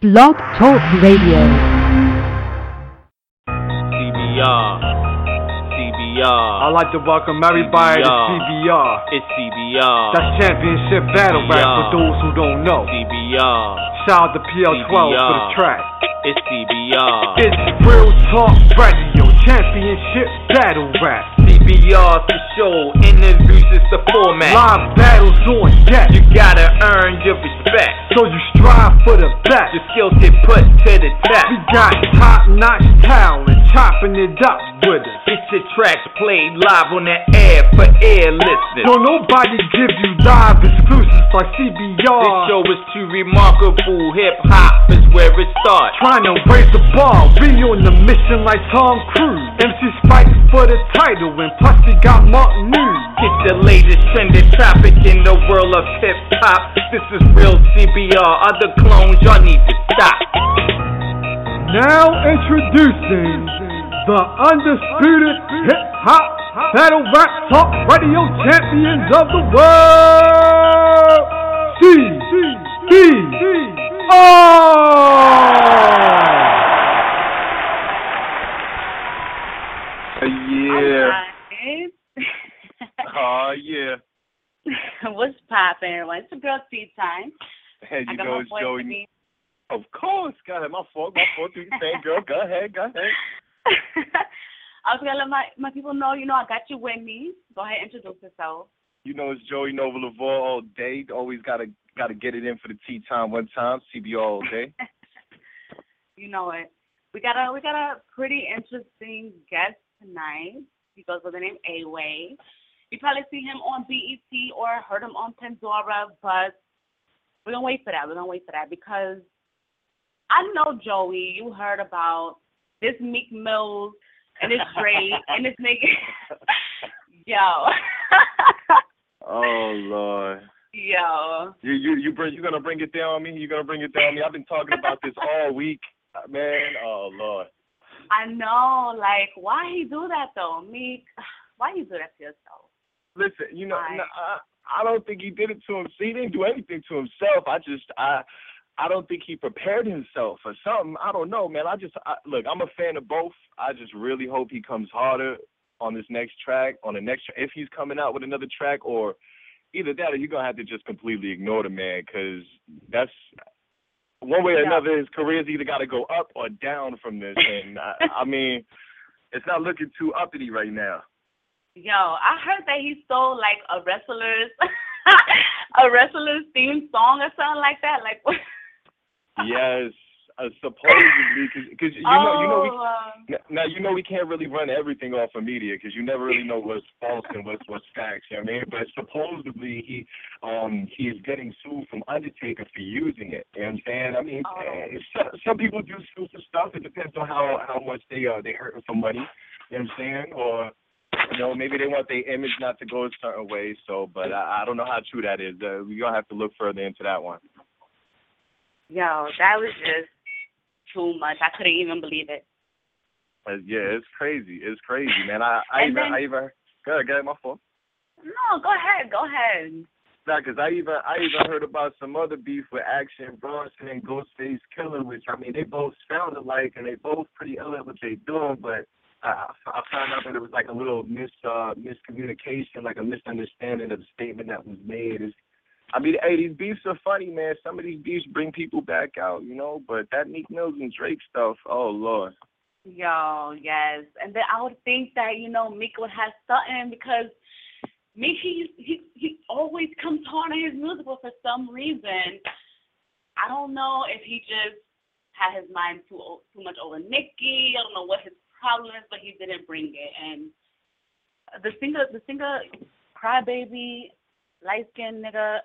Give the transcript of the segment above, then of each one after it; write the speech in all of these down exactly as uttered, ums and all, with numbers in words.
Blog Talk Radio. C B R, C B R. I'd like to welcome everybody C B R. to C B R. It's C B R. That's Championship Battle Rap for those who don't know. C B R. Shout out to P L twelve for the track. It's C B R. It's Real Talk Radio, Championship Battle Rap. C B R for show, interviews is the format. Live battles on deck. You gotta earn your respect, so you strive for the best. your skills get put to the test. We got top-notch talent, chopping it up with us. Get your tracks played live on the air for air listeners. Don't nobody give you live exclusives like C B R. This show is too remarkable, hip-hop is where it starts. Trying to raise the bar, we on the mission like Tom Cruise. M Cs fighting for the title, and plus we got Martin News. Get the latest trending topic in the world of hip-hop. This is real C B R, other clones y'all need to stop. Now introducing the undisputed hip-hop battle rap talk radio champions of the world, C B R. Yeah. Hi, Oh, yeah. guys. What's poppin', everyone? It's a girl tea time. Hey, I you got know my it's voice Joey. to me. Of course. Go ahead. My fault. My fault. Do the same, girl. Go ahead. Go ahead. I was gonna let my, my people know, you know, I got you with me. Go ahead, introduce yourself. You know it's Joey Nova Lavar all day. Always gotta gotta get it in for the tea time one time. C B R all day. You know it. We got a we got a pretty interesting guest tonight. He goes by the name A-Way. You probably see him on B E T or heard him on Pandora, but we're gonna wait for that. We're gonna wait for that because I know, Joey, you heard about this Meek Mills and this Drake and this nigga. Yo. Oh Lord. Yo. You you you bring you gonna bring it down on me? You gonna bring it down on me? I've been talking about this all week, man. Oh Lord. I know, like, why he do that though? Meek, why you do that to yourself? Listen, you know, Why? no, I I don't think he did it to him. See, he didn't do anything to himself. I just I. I don't think he prepared himself for something. I don't know, man. I just I, look. I'm a fan of both. I just really hope he comes harder on this next track. On the next, tra- if he's coming out with another track, or either that, or you're gonna have to just completely ignore the man, because that's one way or Yeah. another. His career's either got to go up or down from this, and I, I mean, it's not looking too uppity right now. Yo, I heard that he stole like a wrestler's a wrestler's theme song or something like that. Like, what? Yes, uh, supposedly, because you know, you know, we. Oh, um, N- Now, you know we can't really run everything off of media because you never really know what's false and what's what's facts, you know what I mean? But supposedly he um he is getting sued from Undertaker for using it, you know what I'm saying? I mean, Oh. eh, some, some people do sue for stuff. It depends on how, how much they uh they hurting for money, you know what I'm saying? Or, you know, maybe they want their image not to go a certain way, so, but I, I don't know how true that is. Uh, we're going to have to look further into that one. yo, that was just too much. I couldn't even believe it. Uh, yeah, it's crazy. It's crazy, man. I, I And even, then- I even, go ahead, go ahead, my fault. No, go ahead, go ahead. Nah, cause I even I even heard about some other beef with Action Bronson and Ghostface Killer, which I mean they both sound alike and they both pretty ill at what they doing, but I I found out that it was like a little mis uh, miscommunication, like a misunderstanding of the statement that was made. It's, I mean, hey, these beefs are funny, man. Some of these beefs bring people back out, you know. But that Meek Mills and Drake stuff, oh Lord. Yo, yes. And then I would think that, you know, Meek would have something because Meek, he, he, he always comes hard on his music, but for some reason, I don't know if he just had his mind too o- too much over Nicki. I don't know what his problem is, but he didn't bring it. And the singer, the singer, crybaby, light-skinned nigga,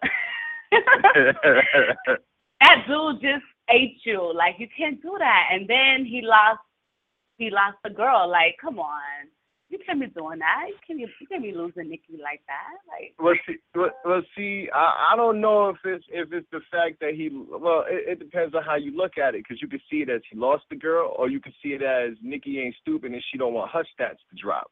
that dude just ate you. Like, you can't do that. And then he lost, he lost the girl. Like, come on. You can't be doing that. You can't be, you can't be losing Nicki like that. Like, Well, see, well, well, see, I, I don't know if it's if it's the fact that he. Well, it, it depends on how you look at it, because you can see it as he lost the girl, or you can see it as Nicki ain't stupid and she don't want her stats to drop.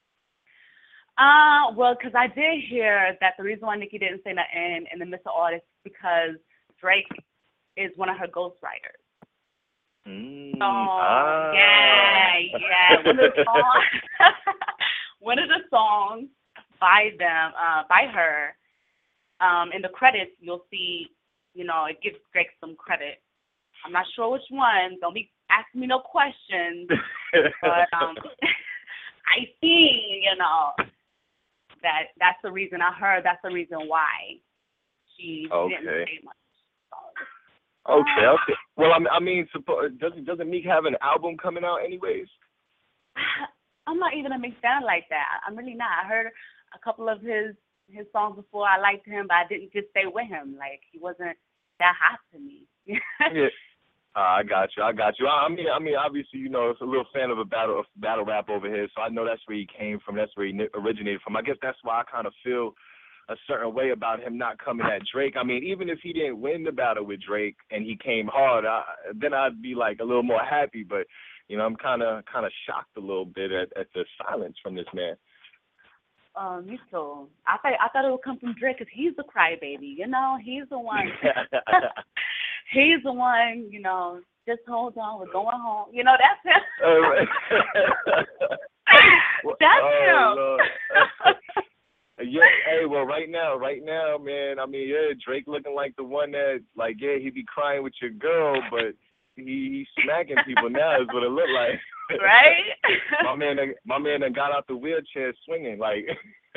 Uh, well, because I did hear that the reason why Nicki didn't say nothing in the midst of all this is because Drake is one of her ghostwriters. Mm, So ah. yeah, yeah. One of the songs, one of the songs by them, uh, by her, um, in the credits you'll see, you know, it gives Drake some credit. I'm not sure which one. Don't be asking me no questions. But um, I see, you know, that that's the reason I heard. That's the reason why she Okay. didn't say much. Okay, okay. Well, I mean, I mean, suppo- doesn't doesn't Meek have an album coming out anyways? I'm not even a Meek fan like that. I'm really not. I heard a couple of his his songs before. I liked him, but I didn't just stay with him. Like, he wasn't that hot to me. Yeah. Uh, I got you. I got you. I, I mean, I mean, obviously, you know, it's a little fan of a battle of battle rap over here, so I know that's where he came from. That's where he originated from. I guess that's why I kind of feel a certain way about him not coming at Drake. I mean, even if he didn't win the battle with Drake and he came hard, I, then I'd be like a little more happy. But you know, I'm kind of kind of shocked a little bit at, at the silence from this man. Um, me too. I thought I thought it would come from Drake because he's the crybaby. You know, he's the one. He's the one. You know, just hold on, we're going home. You know, that's him. That's oh, him. Yeah, hey, well, right now, right now, man, I mean, yeah, Drake looking like the one that, like, yeah, he be crying with your girl, but he, he's smacking people now is what it look like. Right? my man, my man done got out the wheelchair swinging, like.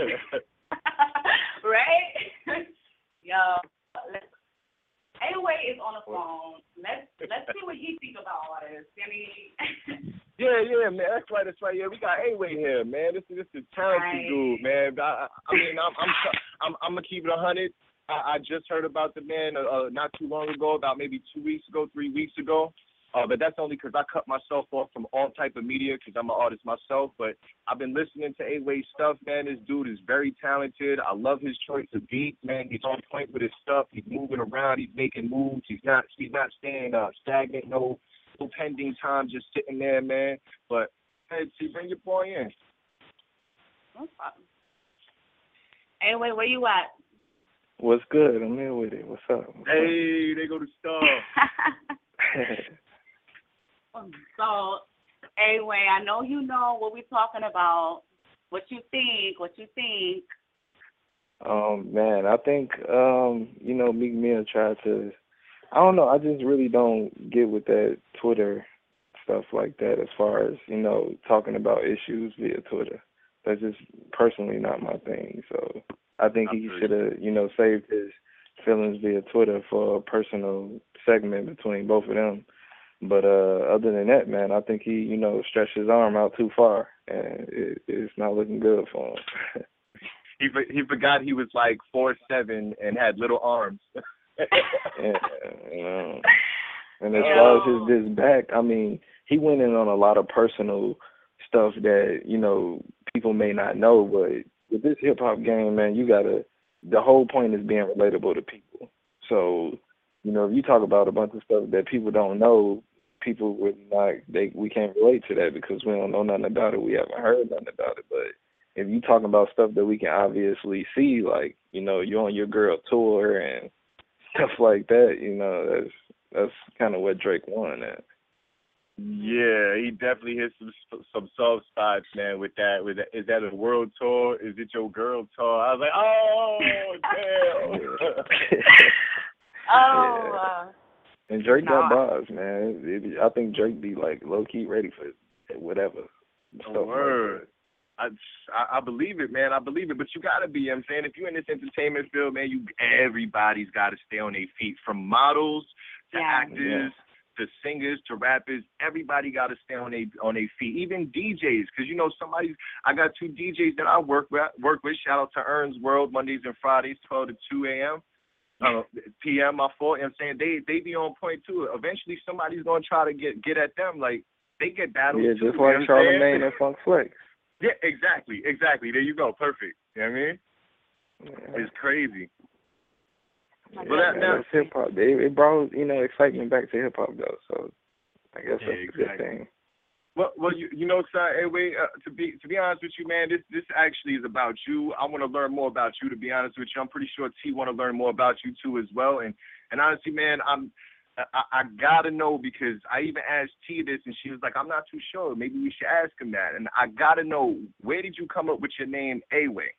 Right? Yo, let's, anyway, is on the phone. Let's let's see what he think about all this. I mean. Yeah, yeah, man. That's right. That's right. Yeah, we got A-Way here, man. This is this is talented right. dude, man. I, I mean, I'm I'm I'm, I'm gonna keep it a hundred. I, I just heard about the man uh, uh, not too long ago, about maybe two weeks ago, three weeks ago. Uh, but that's only because I cut myself off from all type of media because I'm an artist myself. But I've been listening to A-Way stuff, man. This dude is very talented. I love his choice of beats, man. He's on point with his stuff. He's moving around. He's making moves. He's not he's not staying uh, stagnant. No. Pending time, just sitting there, man. But hey, see, bring your boy in. No problem. Anyway, where you at? What's good? I'm here with it. What's up? What's hey, up? They go to Star. So, anyway, I know you know what we're talking about. What you think? What you think? Um, man, I think um, you know, Meek Mill tried to. I don't know. I just really don't get with that Twitter stuff like that as far as, you know, talking about issues via Twitter. That's just personally not my thing. So I think he should have, you know, saved his feelings via Twitter for a personal segment between both of them. But uh, other than that, man, I think he, you know, stretched his arm out too far, and it, it's not looking good for him. he he forgot he was like four seven and had little arms. Yeah, you know. And as far as his this back, I mean, he went in on a lot of personal stuff that, you know, people may not know, but with this hip hop game, man, you gotta the whole point is being relatable to people. So, you know, if you talk about a bunch of stuff that people don't know, people would not they we can't relate to that because we don't know nothing about it. We haven't heard nothing about it. But if you talking about stuff that we can obviously see, like, you know, you're on your girl tour and stuff like that, you know, that's that's kind of what Drake won at. Yeah, he definitely hit some some soft spots, man. With that, with that, is that a world tour? Is it your girl tour? I was like, oh damn. Oh. Yeah. Uh, and Drake nah. got bars, man. It, it, I think Drake be like low key ready for whatever. Oh, word. Like I, I believe it, man. I believe it. But you gotta be. You know what I'm saying, if you're in this entertainment field, man, you everybody's got to stay on their feet, from models to yeah. Yeah. actors. To singers, to rappers, everybody got to stay on their on their feet. Even D Js, because you know somebody. I got two D Js that I work with. Work with. Shout out to Ern's World, Mondays and Fridays, twelve to two a.m. Uh, P M. My fault. You know what I'm saying, they they be on point too. Eventually, somebody's gonna try to get get at them. Like they get battled yeah, too. just You like know Charlamagne and Funk Flex. Yeah, exactly, exactly. There you go. Perfect. You know what I mean? Yeah. It's crazy. Yeah, Well, that, man, that, that's hip hop. It, it brought, you know, excitement back to hip hop though. So I guess Yeah, that's exactly. a good thing. Well, well, you you know, sir. Anyway, uh, to be to be honest with you, man, this this actually is about you. I want to learn more about you. To be honest with you, I'm pretty sure T want to learn more about you too as well. And and honestly, man, I'm I, I gotta know because I even asked T this, and she was like, "I'm not too sure. Maybe we should ask him that." And I gotta know, where did you come up with your name, A-Way?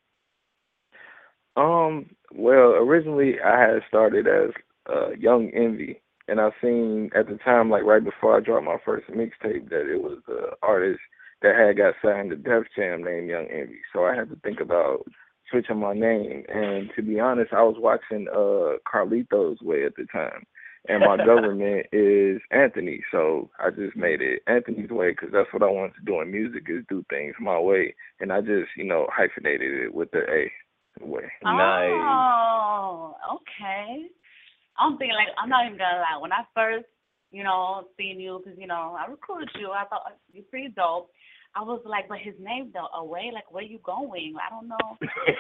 Um, well, originally I had started as uh, Young Envy, and I seen at the time, like right before I dropped my first mixtape, that it was an artist that had got signed to Def Jam named Young Envy. So I had to think about switching my name. And to be honest, I was watching uh, Carlito's Way at the time, and my government is Anthony. So I just made it Anthony's Way because that's what I wanted to do in music, is do things my way. And I just, you know, hyphenated it with the A. Way. Nice. Oh, okay. I'm thinking, like, I'm not even gonna lie. When I first, you know, seen you, because, you know, I recruited you, I thought you're pretty dope. I was like, but his name, though, Away, like, where you going? I don't know.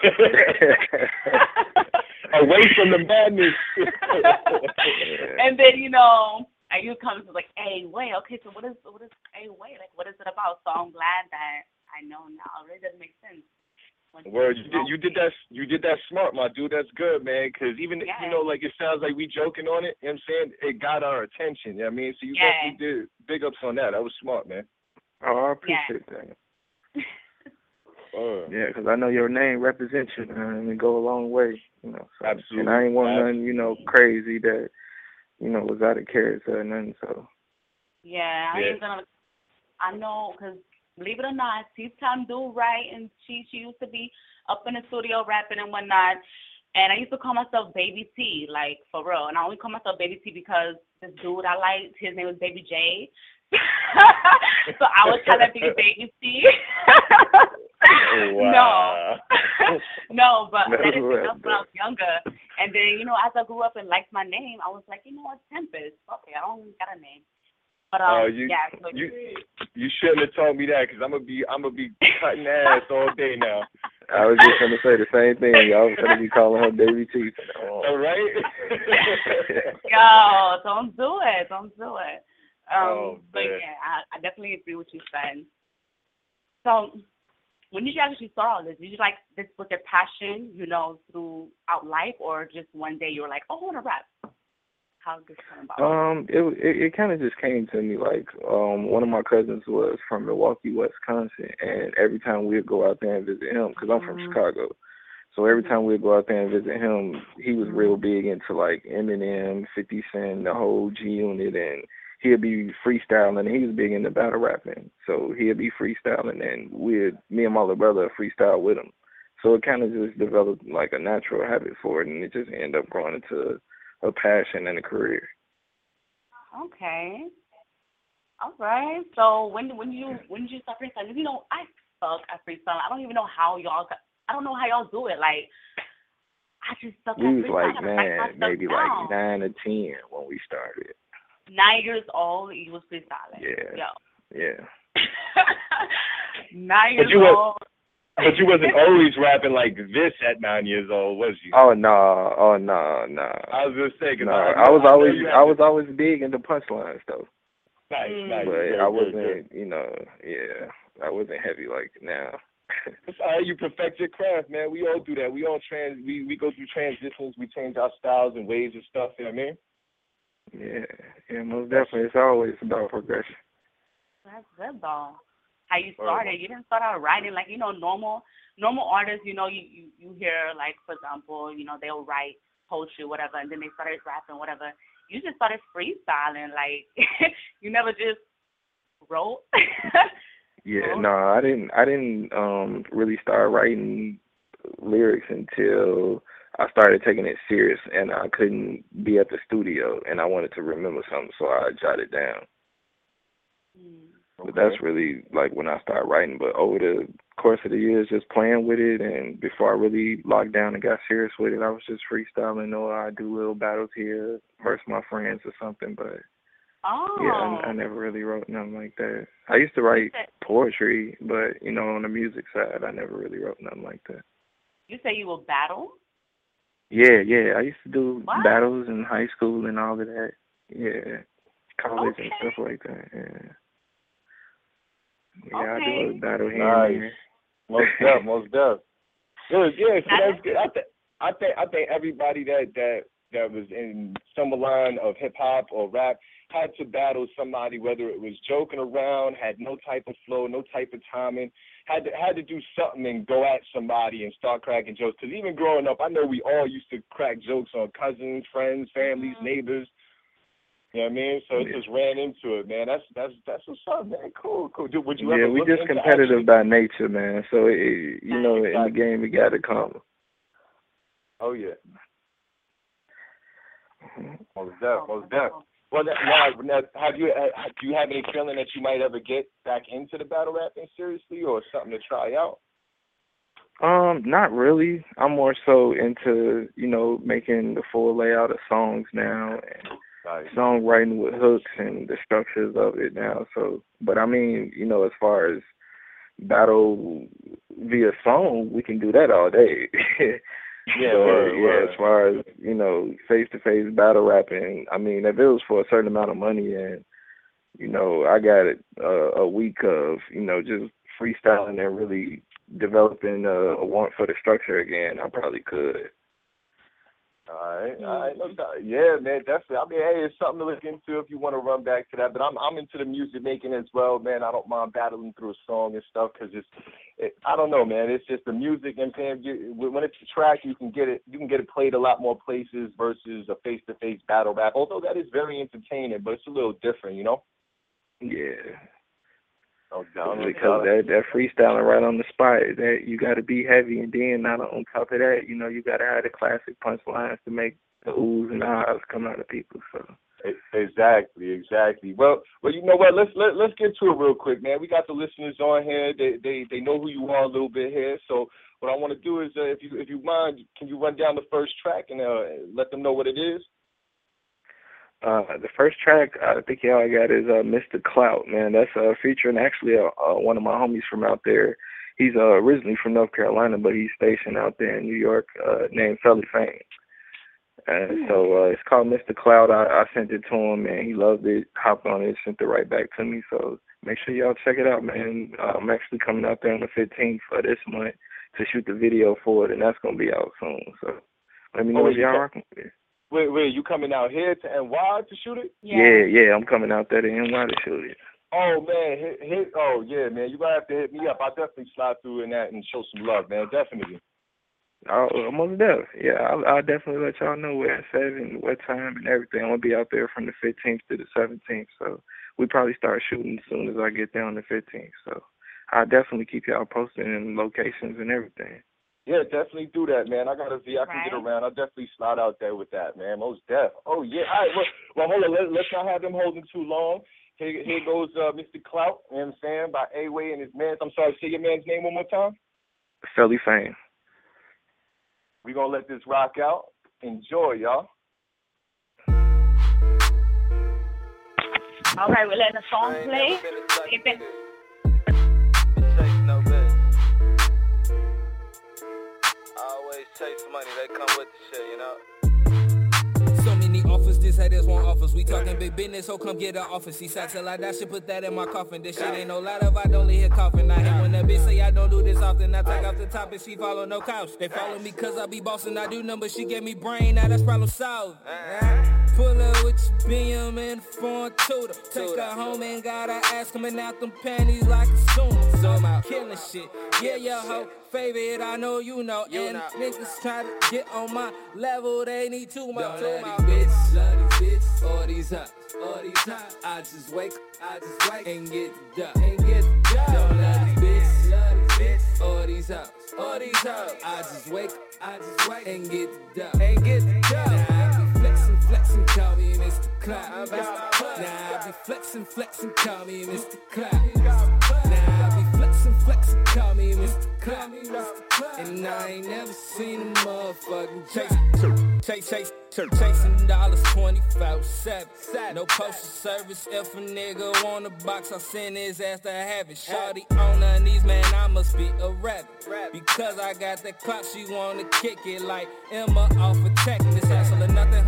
Away from the madness. And then, you know, and you come to like, A-Way. Okay, so what is what is A-Way? Like, what is it about? So I'm glad that I know now. It really doesn't make sense. Well, you did, you did that. You did that smart, my dude. That's good, man. Because even yeah. you know, like it sounds like we joking on it. You know what I'm saying? It got our attention. You know what I mean? So you yeah. definitely did. Big ups on that. That was smart, man. Oh, I appreciate yeah. that. uh, yeah, because I know your name represents you, man, and it go a long way. You know. So, absolutely. And I ain't want absolutely. nothing, you know, crazy that, you know, was out of character or nothing. So. Yeah, I yeah. ain't gonna. I know, because believe it or not, T-Time do right, and she she used to be up in the studio rapping and whatnot. And I used to call myself Baby T, like, for real. And I only call myself Baby T because this dude I liked, his name was Baby J. So I was trying to be Baby T. Oh, wow. No. No, but No, that is well, enough when I was younger. And then, you know, as I grew up and liked my name, I was like, you know what, Tempest. Okay, I don't got a name. But um, uh, you, yeah, so you you shouldn't have told me that because I'm gonna be I'm gonna be cutting ass all day now. I was just gonna say the same thing. I was gonna be calling her Baby T. Oh. All right. Yo, don't do it, don't do it. Um, oh, but yeah, I, I definitely agree with you saying. So, when did you actually start all this? Did you like this was your passion, you know, throughout life, or just one day you were like, oh, I want to rap? How did this come about? Um, it it, it kind of just came to me like um one of my cousins was from Milwaukee, Wisconsin, and every time we'd go out there and visit him, because I'm from mm-hmm. Chicago, so every time we'd go out there and visit him, he was mm-hmm. real big into like Eminem, fifty Cent, the whole G Unit, and he'd be freestyling. He was big into battle rapping, so he'd be freestyling, and we'd me and my little brother freestyle with him. So it kind of just developed like a natural habit for it, and it just ended up growing into a passion and a career. Okay. All right. So when when you when did you start freestyling? You know, I suck at freestyling. I don't even know how y'all got, I don't know how y'all do it. Like, I just suck we at was freestyling. like man, maybe down. like nine or ten when we started. Nine years old, you was freestyling. Yeah. Yo. Yeah. Nine years you old. But you wasn't always rapping like this at nine years old, was you? Oh no, oh no, no. I was gonna say, cause no, I, I, I was I always, I was to... always big into punchlines though. Nice, mm. nice. But good, I good, wasn't, good. you know, yeah, I wasn't heavy like now. That's how you perfect your craft, man. We all do that. We all trans, we we go through transitions. We change our styles and ways and stuff. You know what I mean? Yeah, yeah, most definitely. It's always about progression. That's good though. How you started? You didn't start out writing like, you know, normal normal artists. You know, you, you you hear like, for example, you know, they'll write poetry, whatever, and then they started rapping, whatever. You just started freestyling, like you never just wrote. Yeah, no, I didn't. I didn't um really start writing lyrics until I started taking it serious, and I couldn't be at the studio, and I wanted to remember something, so I jotted down. Mm. But that's really like when I started writing. But over the course of the years, just playing with it, and before I really locked down and got serious with it, I was just freestyling. Or I do little battles here, versus my friends or something. But oh. yeah, I, I never really wrote nothing like that. I used to write poetry, but you know, on the music side, I never really wrote nothing like that. You say you will battle? Yeah, yeah. I used to do what? battles in high school and all of that. Yeah, college okay. and stuff like that. Yeah. Yeah, okay. I do a battle here nice. and there. Most def, most def. Good, yeah, so that's good. I think, I think, I think everybody that that that was in some line of hip hop or rap had to battle somebody, whether it was joking around, had no type of flow, no type of timing, had to had to do something and go at somebody and start cracking jokes. Because even growing up, I know we all used to crack jokes on cousins, friends, families, neighbors. You know what I mean? So it just ran into it, man. That's that's that's what's up, man. Cool, cool. Dude, would you yeah, ever we look just into competitive actually... by nature, man. So it, you know, in the game, we got to come. Oh yeah. Most def, most def. Well, now, now, have you uh, do you have any feeling that you might ever get back into the battle rapping seriously, or something to try out? Um, not really. I'm more so into, you know, making the full layout of songs now and nice. Songwriting with hooks and the structures of it now. So, but I mean, you know, as far as battle via song, we can do that all day. Yeah, but, word, yeah. word. As far as, you know, face-to-face battle rapping, I mean, if it was for a certain amount of money and, you know, I got it, uh, a week of, you know, just freestyling and really developing a, a want for the structure again, I probably could. All right, all right, no doubt. Yeah, man, definitely. I mean, hey, it's something to look into if you want to run back to that. But I'm I'm into the music making as well, man. I don't mind battling through a song and stuff because it's, it, I don't know, man. It's just the music, and man, you, when it's a track, you can get it, you can get it played a lot more places versus a face-to-face battle rap. Although that is very entertaining, but it's a little different, you know. Yeah. Oh, down because that that freestyling right on the spot, that you got to be heavy, and then not on top of that, you know, you got to have the classic punchlines to make the oohs and ahs come out of people. So exactly, exactly. Well, well, you know what? Let's let let's get to it real quick, man. We got the listeners on here. They they they know who you are a little bit here. So what I want to do is, uh, if you if you mind, can you run down the first track and uh, let them know what it is? Uh, the first track I think y'all got is uh, Mister Clout, man. That's uh, featuring actually uh, uh, one of my homies from out there. He's uh, originally from North Carolina, but he's stationed out there in New York, uh, named Felly Fame. And so uh, it's called Mister Clout. I, I sent it to him, and he loved it, hopped on it, sent it right back to me. So make sure y'all check it out, man. Uh, I'm actually coming out there on the fifteenth of this month to shoot the video for it, and that's going to be out soon. So let me know oh, if y'all rocking with it. Wait, wait, you coming out here to N Y to shoot it? Yeah, yeah, yeah I'm coming out there to N Y to shoot it. Oh, man, hit, hit, oh, yeah, man, you going to have to hit me up. I'll definitely slide through in that and show some love, man, definitely. Oh, I'm on the dev. Yeah, I'll, I'll definitely let y'all know where it's at and what time and everything. I'm going to be out there from the fifteenth to the seventeenth, so we probably start shooting as soon as I get there on the fifteenth. So I'll definitely keep y'all posted in locations and everything. Yeah, definitely do that, man. I got a V. I can right. get around. I'll definitely slide out there with that, man. Most def. Oh, yeah. All right, well, well hold on. Let, let's not have them holding too long. Here, here goes uh, Mister Clout, you know what I'm saying, by A-Way and his man. I'm sorry, say your man's name one more time. Felly Fame. We're going to let this rock out. Enjoy, y'all. All right, we're letting the song play. If it... Always chase money, they come with the shit, you know. So many offers, this haters want offers. We talking big business, so come get an office. See, till I die, should put that in my coffin. This shit ain't no lot of, I don't leave here coughing. I hate when a bitch say I don't do this often. I take off the top and she follow no couch. They follow me cause I be bossing, I do numbers. She gave me brain, now that's problem solved. Pull up with your beam and foreign tutor. Take her home and got her ass coming out them panties like a sumo. Zoom out, killing shit. Yeah, your hoe favorite, I know you know. And niggas try to get on my level, they need two more. Don't love these bitches, love these bitches, all these hoes, all these hoes. I just wake, I just wake and get the duck, and get the duck. Don't love these bitches, love these bitches, all these hoes, all these hoes. I just wake, I just wake and get the duck, and get the duck. Now I be flexing, flexing, call me Mister Clout. Now I be flexing, flexing, call me Mister Clout. Now I be flexing, flexing, call me Mister Clout. And I ain't never seen a motherfucking chase, chase, chase, chase, chasing dollars twenty-four seven. No postal service. If a nigga want a box, I send his ass to have it. Shawty on her knees, man, I must be a rabbit. Because I got that clout, she wanna kick it like Emma off of Tech. This hassle of nothing.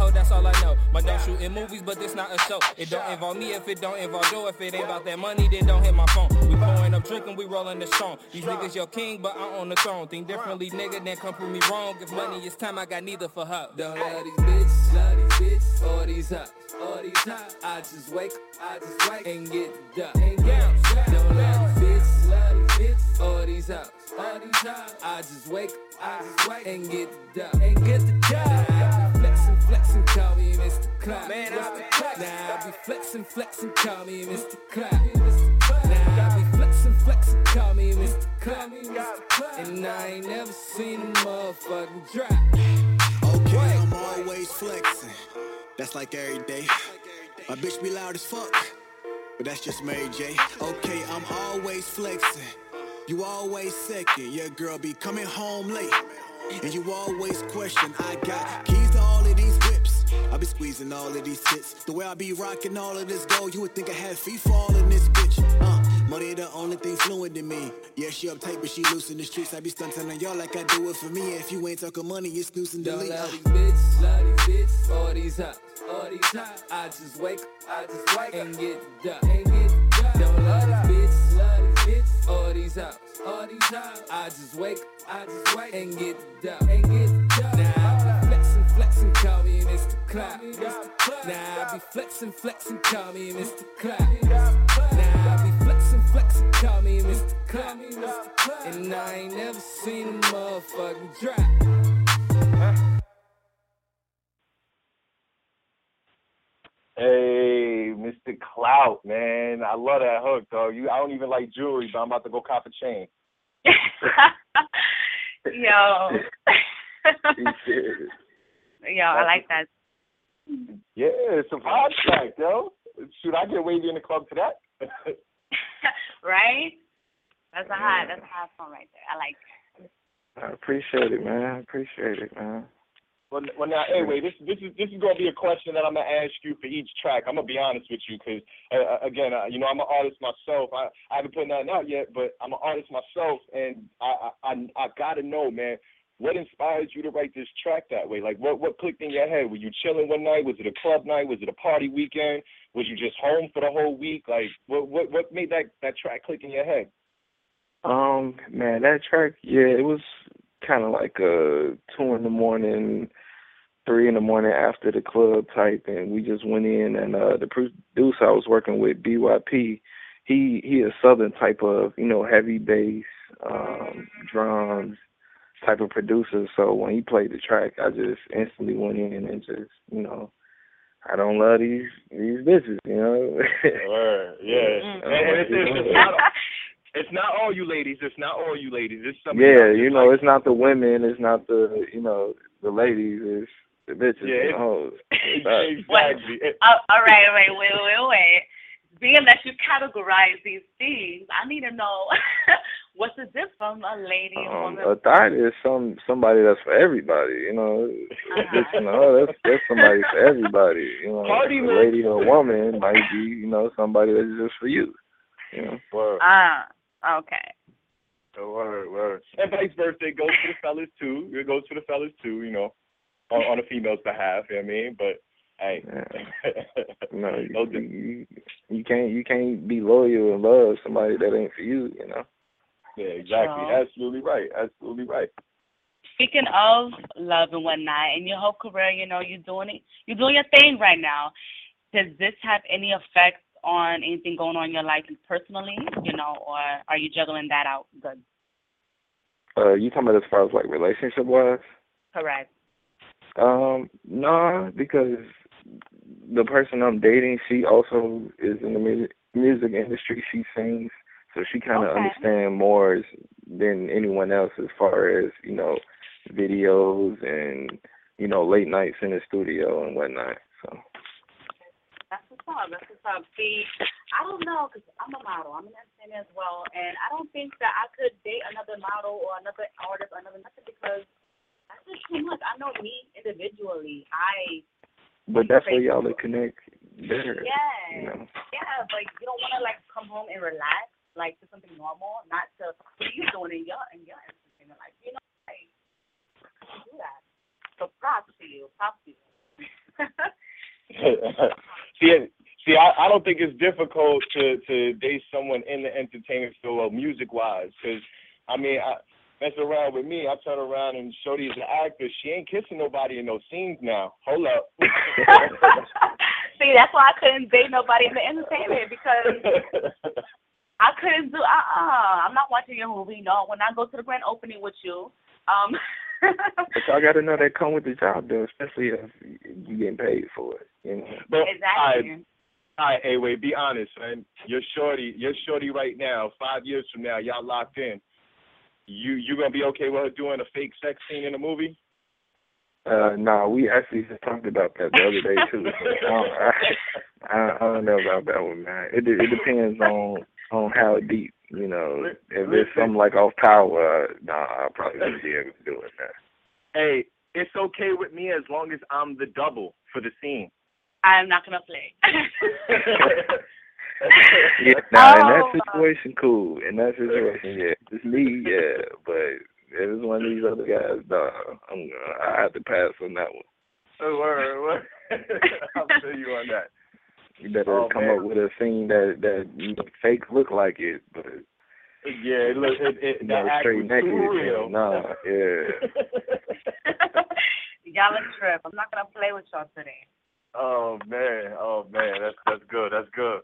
hoe, that's all I know. My don't shoot in movies, but this not a show. It don't involve me if it don't involve dough. If it ain't about that money, then don't hit my phone. We pouring up drinking, we rolling the strong. These niggas your king, but I'm on the throne. Think differently, nigga, then come prove me wrong. If money is time, I got neither for her. Don't love these bitches, love these bitches, all these hoes, all these hoes. I just wake, I just wake and get the duck. Don't love these bitches, love these bitches, all these hoes, all these hoes. I just wake, I just wake and get the duck, and get the duck. Flexing, flexing, call me Mister Clout. Man, I be flexing. Now I be flexing, flexing, call me Mister Clout. Now I be flexing, flexing, call me Mister Clout. And I ain't never seen a motherfucking drop. Okay, I'm always flexing. That's like every day. My bitch be loud as fuck, but that's just Mary J. Okay, I'm always flexing. You always second. Your girl be coming home late, and you always question. I got keys to all of these whips. I be squeezing all of these tits. The way I be rocking all of this gold, you would think I had feet fall in this bitch. Uh, money the only thing fluent in me. Yeah, she uptight, but she loose in the streets. I be stunting on y'all like I do it for me. If you ain't talking money, it's snooze and delete. Don't love these bitches, love these bitches, all these hoes, all these hoes. I just wake, I just wake and get the duck, and get the duck. Don't love these bitches, love these bitches, all these hoes, all these hoes. I just wake, I just wake and get the duck, and get the duck. Now I be flexing, flexing, call me Mister Clout. Now I be flexing, flexing, call me Mister Clout. Now I be flexing, flexing, call me Mister Clout. And I ain't never seen a motherfucking drop. Hey, Mister Clout, man. I love that hook, dog. You, I don't even like jewelry, but I'm about to go cop a chain. Yo. Yo, I like that. Yeah, it's a vibe track, yo. Should I get wavy in the club to that? Right? That's a high. That's a high song right there. I like it. I appreciate it, man. I appreciate it, man. Well, well, now, anyway, this this is this is gonna be a question that I'm gonna ask you for each track. I'm gonna be honest with you, cause uh, again, uh, you know, I'm an artist myself. I, I haven't put nothing out yet, but I'm an artist myself, and I I I, I gotta know, man, what inspired you to write this track that way? Like, what what clicked in your head? Were you chilling one night? Was it a club night? Was it a party weekend? Was you just home for the whole week? Like, what what what made that that track click in your head? Um, man, that track, yeah, it was kind of like a two in the morning, three in the morning after the club type, and we just went in, and uh, the producer I was working with, B Y P, he he a southern type of, you know, heavy bass, um, drums type of producer. So when he played the track, I just instantly went in and just, you know, I don't love these these bitches, you know. Word, yeah. Mm-hmm. And, and it's, it's, it's not. It's not all you ladies. It's not all you ladies. It's some. Yeah, you know, like, it's not the women. It's not the, you know, the ladies. It's the bitches yeah, and the hoes. Exactly. Well, uh, all right, wait, wait, wait, wait. Being that you categorize these things, I need to know what's the difference from a lady and um, woman. A thought is some somebody that's for everybody. You know, Uh-huh. bitch and a hoe, that's that's somebody for everybody. You know, Party a man. lady or a woman might be, you know, somebody that's just for you. You know. Word. Ah, uh, okay. Oh, word, word. And vice versa, it goes for the fellas too. It goes for the fellas too, you know, on, on the female's behalf. You know what I mean? But hey, Yeah. No, you, no you, you can't you can't be loyal and love somebody that ain't for you. You know. Yeah, exactly. Well, Absolutely right. Absolutely right. speaking of love and whatnot, in your whole career, you know, you're doing it, you're doing your thing right now. Does this have any effect on anything going on in your life personally, you know, or are you juggling that out good? Uh, you talking about as far as like relationship wise? Correct. Um, nah, because the person I'm dating, she also is in the music music industry. She sings, so she kind of Okay. understands more as, than anyone else as far as, you know, videos and, you know, late nights in the studio and whatnot. So. That's what's up. That's what's up. See, I don't know, because I'm a model. I'm an entertainer as well, and I don't think that I could date another model or another artist or another nothing because that's just too much. I know me individually. I. But that's where y'all will connect better. Yeah. You know? Yeah, but you don't want to like come home and relax, like to something normal, not to what are you doing in your in your entertainment life. You know, like you do that. So props to you. Props to you. see, see, I, I don't think it's difficult to, to date someone in the entertainment field, well, music-wise, because, I mean, I, mess around with me, I turn around and Shorty is an actor. She ain't kissing nobody in those scenes now. Hold up. See, that's why I couldn't date nobody in the entertainment, because I couldn't do, uh-uh, I'm not watching your movie, no. When I go to the grand opening with you, um... But y'all got to know that come with the job, though, especially if you getting paid for it, you know? But, exactly. All right, hey, wait, be honest, man. You're Shorty, you're Shorty right now. Five years from now, y'all locked in. You you gonna be okay with her doing a fake sex scene in a movie? Uh, no, nah, we actually just talked about that the other day too. I, don't, I, I, I don't know about that one, man. It it depends on on how deep, you know. If it's something like off power, uh, nah, I probably wouldn't be able to do it, man. Hey, it's okay with me as long as I'm the double for the scene. I'm not gonna play. Yeah, now oh, in that situation, cool. In that situation, yeah, it's me, yeah. But if it's one of these other guys, nah, I'm gonna, I have to pass on that one. Oh, word, word. I'll feel you on that. You better oh, come man. up with a scene that that you know, fake look like it, but yeah, it look it, it you that know, act straight was naked. too real. Nah, yeah. Y'all a trip. I'm not gonna play with y'all today. Oh man, oh man, that's that's good. That's good.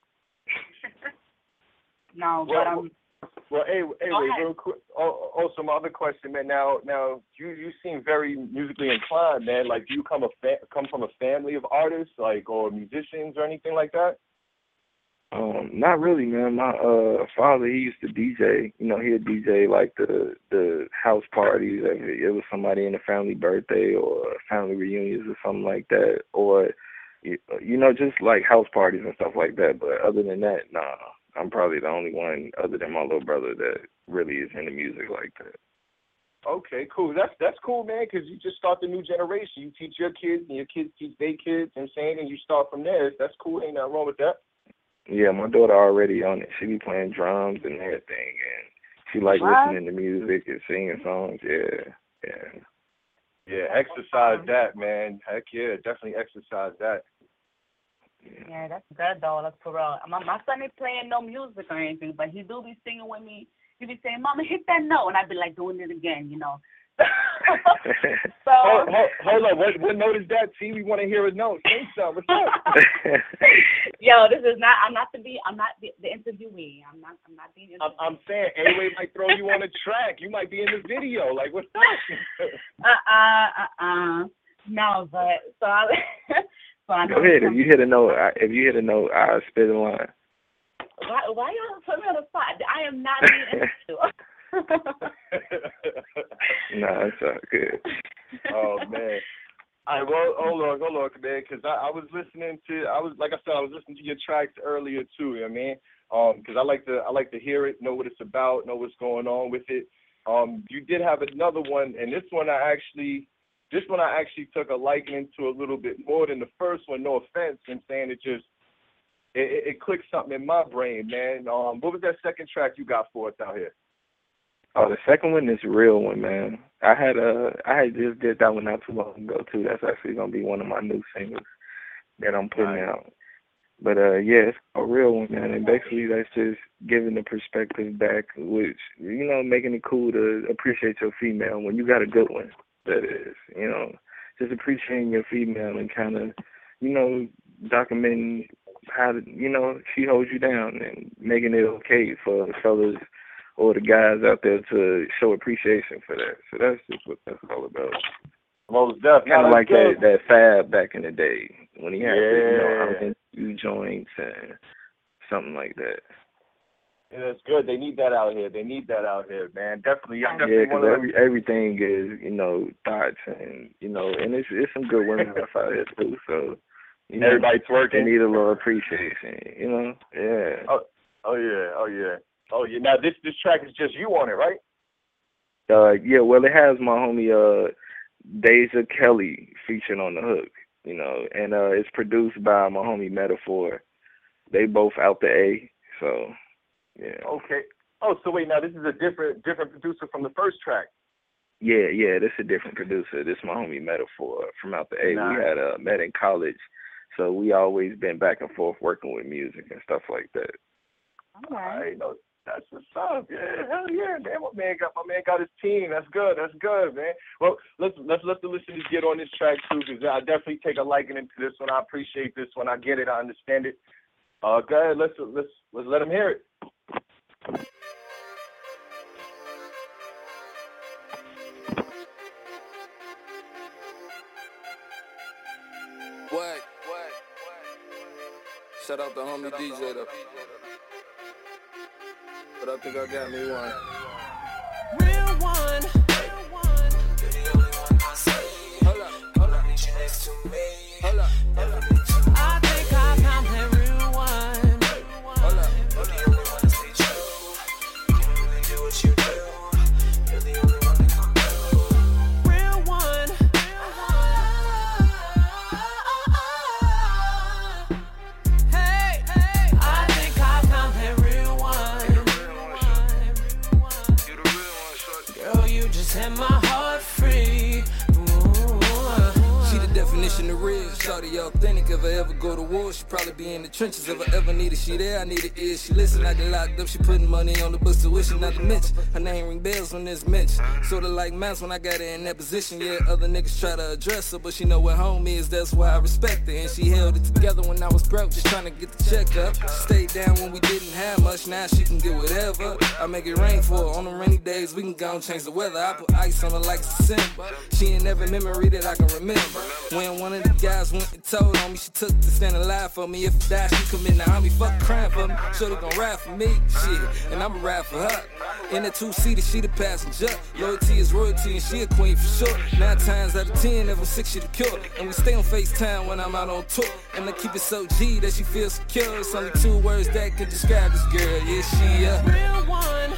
No, well, but um. Well, hey, hey, wait, real quick. Oh, also, my other question, man. Now, now, you you seem very musically inclined, man. Like, do you come a fa- come from a family of artists, like, or musicians, or anything like that? Um, not really, man. My uh father, he used to D J. You know, he'd D J like the the house parties. If it was somebody in a family birthday or family reunions or something like that, or you know, just like house parties and stuff like that. But other than that, nah, I'm probably the only one other than my little brother that really is into music like that. Okay, cool. That's that's cool, man, because you just start the new generation. You teach your kids, and your kids teach their kids, and saying, and you start from there. That's cool. Ain't nothing wrong with that. Yeah, my daughter already on it. She be playing drums and everything, and she like what? listening to music and singing songs. Yeah, yeah. Yeah, exercise that, man. Heck yeah, definitely exercise that. Yeah, that's good though. That's for real. My my son ain't playing no music or anything, but he do be singing with me. He be saying, "Mama, hit that note," and I be like doing it again, you know. so hold, hold, hold on, what what note is that? See, we want to hear a note. Say something. What's up? Yo, this is not. I'm not to be. I'm not the, the interviewee. I'm not. I'm not being. I'm, I'm saying, A-Way might throw you on a track. You might be in the video. Like, what's up? uh uh uh uh. No, but so I. so I Go ahead. If you hit a note, I, if you hit a note, I spit a line. Why? Why y'all put me on the spot? I am not being interviewed. Nah, it's all good. Oh man. All right, well, hold on, hold on, man, because I, I was listening to, I was like I said, I was listening to your tracks earlier too. You know what I mean? Um, because I like to, I like to hear it, know what it's about, know what's going on with it. Um, you did have another one, and this one I actually, this one I actually took a liking to a little bit more than the first one. No offense, I'm saying it just, it, it, it clicked something in my brain, man. Um, what was that second track you got for us out here? Oh, the second one is a real one, man. I had uh, I had just did that one not too long ago too. That's actually gonna be one of my new singles that I'm putting Nice. out. But uh, yeah, it's a real one, man. And basically, that's just giving the perspective back, which you know, making it cool to appreciate your female when you got a good one. That is, you know, just appreciating your female and kind of, you know, documenting how you know she holds you down and making it okay for fellas or the guys out there to show appreciation for that. So that's just what that's all about. Most definitely. Kind of like that, that Fab back in the day when he had Yeah. the, you know, I'm into joints and something like that. Yeah, that's good. They need that out here. They need that out here, man. Definitely. I Yeah, definitely because want every, everything is, you know, thoughts and, you know, and it's it's some good women out here too. So, you know, everybody's working. They need a little appreciation, you know? Yeah. Oh, oh yeah. Oh, yeah. Oh, yeah. Now, this this track is just you on it, right? Uh, yeah, well, it has my homie uh, Deja Kelly featured on the hook, you know, and uh, it's produced by my homie Metaphor. They both out the A, so, yeah. Okay. Oh, so wait, now this is a different different producer from the first track. Yeah, yeah, this a different producer. This my homie Metaphor from out the A. Nah. We had uh, met in college, so we always been back and forth working with music and stuff like that. Okay. I know that's what's up. Yeah, hell yeah, man. My man got my man got his team. That's good. That's good, man. Well, let's let's let the listeners get on this track too, because I definitely take a liking into this one. I appreciate this one. I get it. I understand it. Uh, go ahead. Let's let's let's let him hear it. What? What? Shout out to homie D J though. But I think I got me one. Real one. You're the only one I see. Hold up, hold up. I need you next to me. Hold up, hold up. I think I found that real one. Hold up. You're the only one to stay true. You don't really do what you do. You're the only one to come through. Real one. Hey, hey. I think I found that real one. Girl, you just set my heart free. Ooh. She the definition of real. Shawty authentic. If I ever go to war, she probably be in the trenches. If I ever need her, she there. I need her ear. She listen. I get locked up. She putting money on the bus tuition. Not to mention her name ring bells when it's mentioned. Sorta like mouse when I got her in that position. Yeah, other niggas try to address her, but she know what home is. That's why I respect her. And she held it together when I was broke, just trying to get the check up. She stayed down when we didn't have much. Now she can get whatever. I make it rain for her. On the rainy days, we can go and change the weather. I put ice on her like December. She in every memory that I can remember. When one of the guys went and told on me, she took to stand alive for me. If I die, she come in the army, fuck crying for me. Shorty gon' ride for me, shit, and I'ma ride for her. In the two-seater, she the passenger. Loyalty is royalty, and she a queen for sure. Nine times out of ten, every six she the cure. And we stay on FaceTime when I'm out on tour. And I keep it so G that she feels secure. It's only two words that can describe this girl. Yeah, she a real one.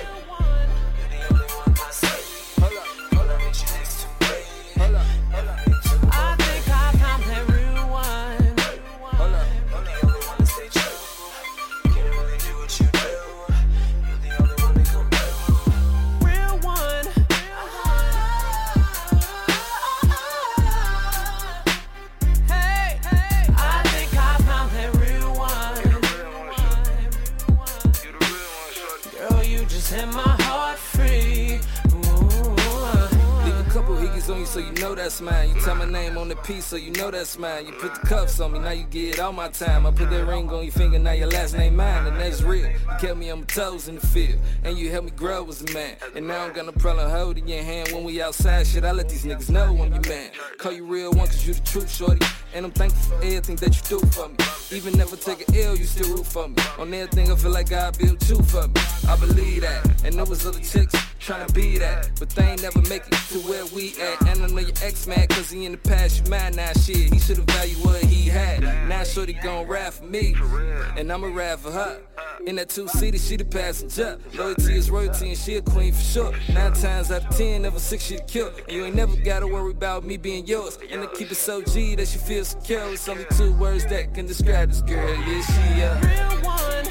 Set my heart free. Ooh. Leave a couple hickeys on you so you know that's mine. You tell my name on the piece so you know that's mine. You put the cuffs on me, now you get all my time. I put that ring on your finger, now your last name mine, and that's real. You kept me on my toes in the field, and you helped me grow as a man. And now I'm gonna problem holding your hand when we outside. Shit, I let these niggas know I'm your man. Call you real one cause you the truth, shorty. And I'm thankful for everything that you do for me. Even if I take an L, you still root for me. On everything, I feel like God built you for me. I believe that. And there was other chicks tryna be that, but they ain't never make it to where we at. And I know your ex mad cause he in the past, you mad now, shit. He should've valued what he had. Now shorty gon' ride for me, and I'ma ride for her. In that two-seater, she the passenger. Loyalty is royalty, and she a queen for sure. Nine times out of ten, never six she the kill. And you ain't never gotta worry about me being yours. And I keep it so G that she feels secure. It's only two words that can describe this girl. Yeah, she a real one.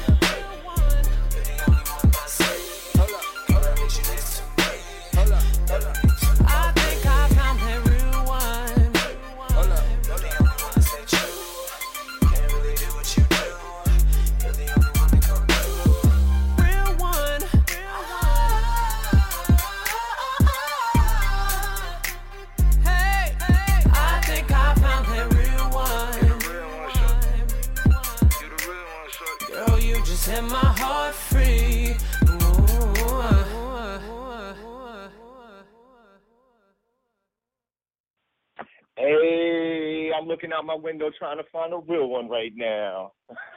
Set my heart free. Hey, I'm looking out my window trying to find a real one right now.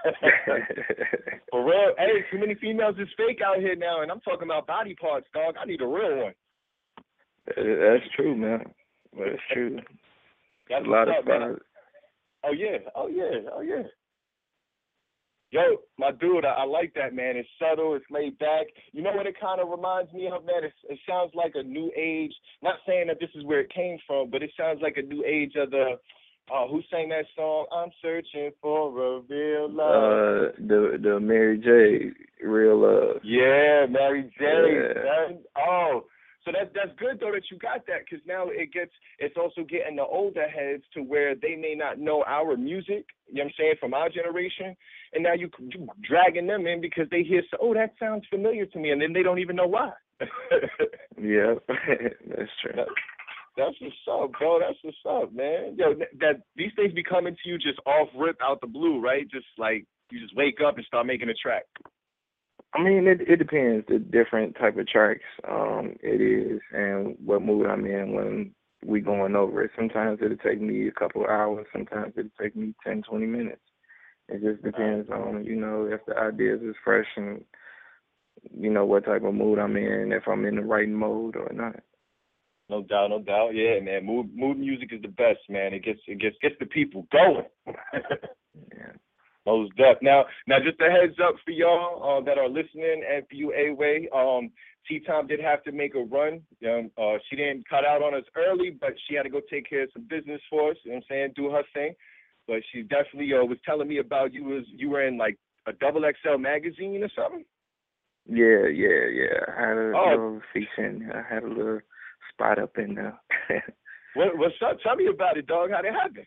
For real. Hey, too many females is fake out here now, and I'm talking about body parts, dog. I need a real one. That's true, man. That's true. That's a lot of fun. Oh yeah, oh yeah, oh yeah. Yo, my dude, I, I like that, man. It's subtle, it's laid back. You know what it kind of reminds me of, man? It's, it sounds like a new age. Not saying that this is where it came from, but it sounds like a new age of the, uh, who sang that song? I'm searching for a real love. Uh, the the Mary J. Real Love. Yeah, Mary J. Yeah. That, oh, so that's that's good though that you got that because now it gets, it's also getting the older heads to where they may not know our music, you know what I'm saying, from our generation. And now you, you dragging them in because they hear, oh, that sounds familiar to me. And then they don't even know why. Yeah, that's true. That, that's what's up, bro. That's what's up, man. Yo, that, that these things be coming to you just off rip out the blue, right? Just like you just wake up and start making a track. I mean, it it depends the different type of tracks um, it is and what mood I'm in when we going over it. Sometimes it'll take me a couple of hours. Sometimes it'll take me ten, twenty minutes. It just depends on, you know, if the ideas is fresh and, you know, what type of mood I'm in, if I'm in the writing mode or not. No doubt, no doubt. Yeah, man. Mood mood music is the best, man. It gets it gets gets the people going. Yeah. Most def. Now, now, just a heads up for y'all uh, that are listening and for you, A-Way. Um, T-Tom did have to make a run. Um, uh, she didn't cut out on us early, but she had to go take care of some business for us. You know what I'm saying? Do her thing. But she definitely uh, was telling me about you was you were in like a double X L magazine or something. Yeah, yeah, yeah. I had a Oh. little feature. I had a little spot up in there. What, what's up? Tell me about it, dog. How did it happen?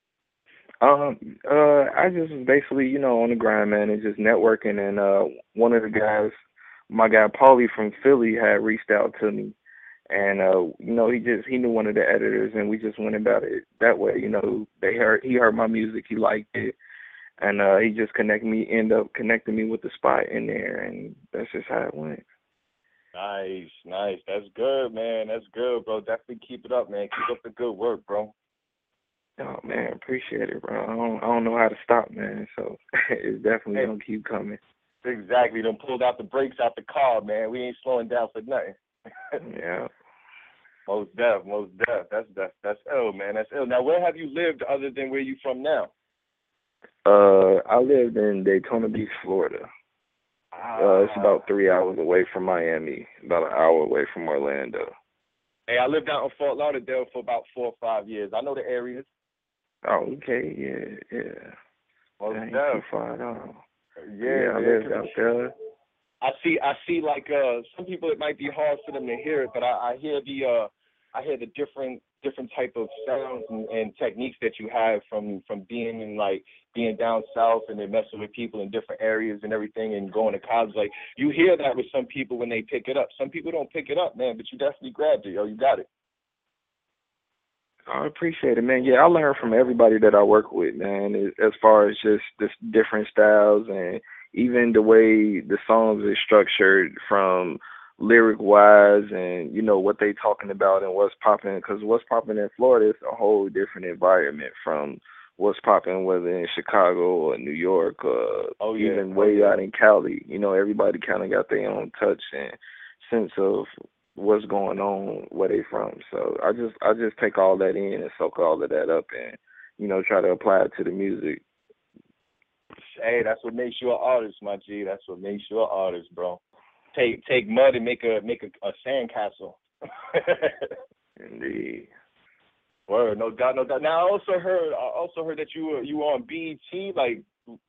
Um, uh, I just was basically, you know, on the grind, man, and just networking. And uh, one of the guys, my guy Paulie from Philly, had reached out to me, and uh, you know, he just he knew one of the editors, and we just went about it that way. You know, they heard he heard my music, he liked it, and uh, he just connected me, end up connecting me with the spot in there, and that's just how it went. Nice, nice. That's good, man. That's good, bro. Definitely keep it up, man. Keep up the good work, bro. Oh man, appreciate it, bro. I don't, I don't know how to stop, man. So it's definitely Hey. gonna keep coming. Exactly. Done pulled out the brakes out the car, man. We ain't slowing down for nothing. Yeah. Most def, most def. That's that's that's ill, man. That's ill. Now, where have you lived other than where you from now? Uh, I lived in Daytona Beach, Florida. Uh, it's about three hours away from Miami, about an hour away from Orlando. Hey, I lived out in Fort Lauderdale for about four or five years. I know the areas. Oh, okay, yeah, yeah. Most That ain't def. too far at all. Yeah, Yeah, I man, lived 'cause out there. I see, I see. Like uh, some people, it might be hard for them to hear it, but I, I hear the, uh, I hear the different, different type of sounds and, and techniques that you have from, from being in like being down south and then messing with people in different areas and everything and going to college. Like you hear that with some people when they pick it up. Some people don't pick it up, man, but you definitely grabbed it, yo. You got it. I appreciate it, man. Yeah, I learn from everybody that I work with, man, as far as just the different styles and even the way the songs are structured from lyric-wise and, you know, what they talking about and what's popping. Because what's popping in Florida is a whole different environment from what's popping whether in Chicago or New York or Oh, yeah. even Oh, way yeah. out in Cali. You know, everybody kind of got their own touch and sense of what's going on where they from. So I just I just take all that in and soak all of that up and, you know, try to apply it to the music. Hey, that's what makes you an artist, my G. That's what makes you an artist, bro. Take take mud and make a make a, a sandcastle. Indeed. Word, no doubt, no doubt. Now I also heard I also heard that you were you were on B E T. Like,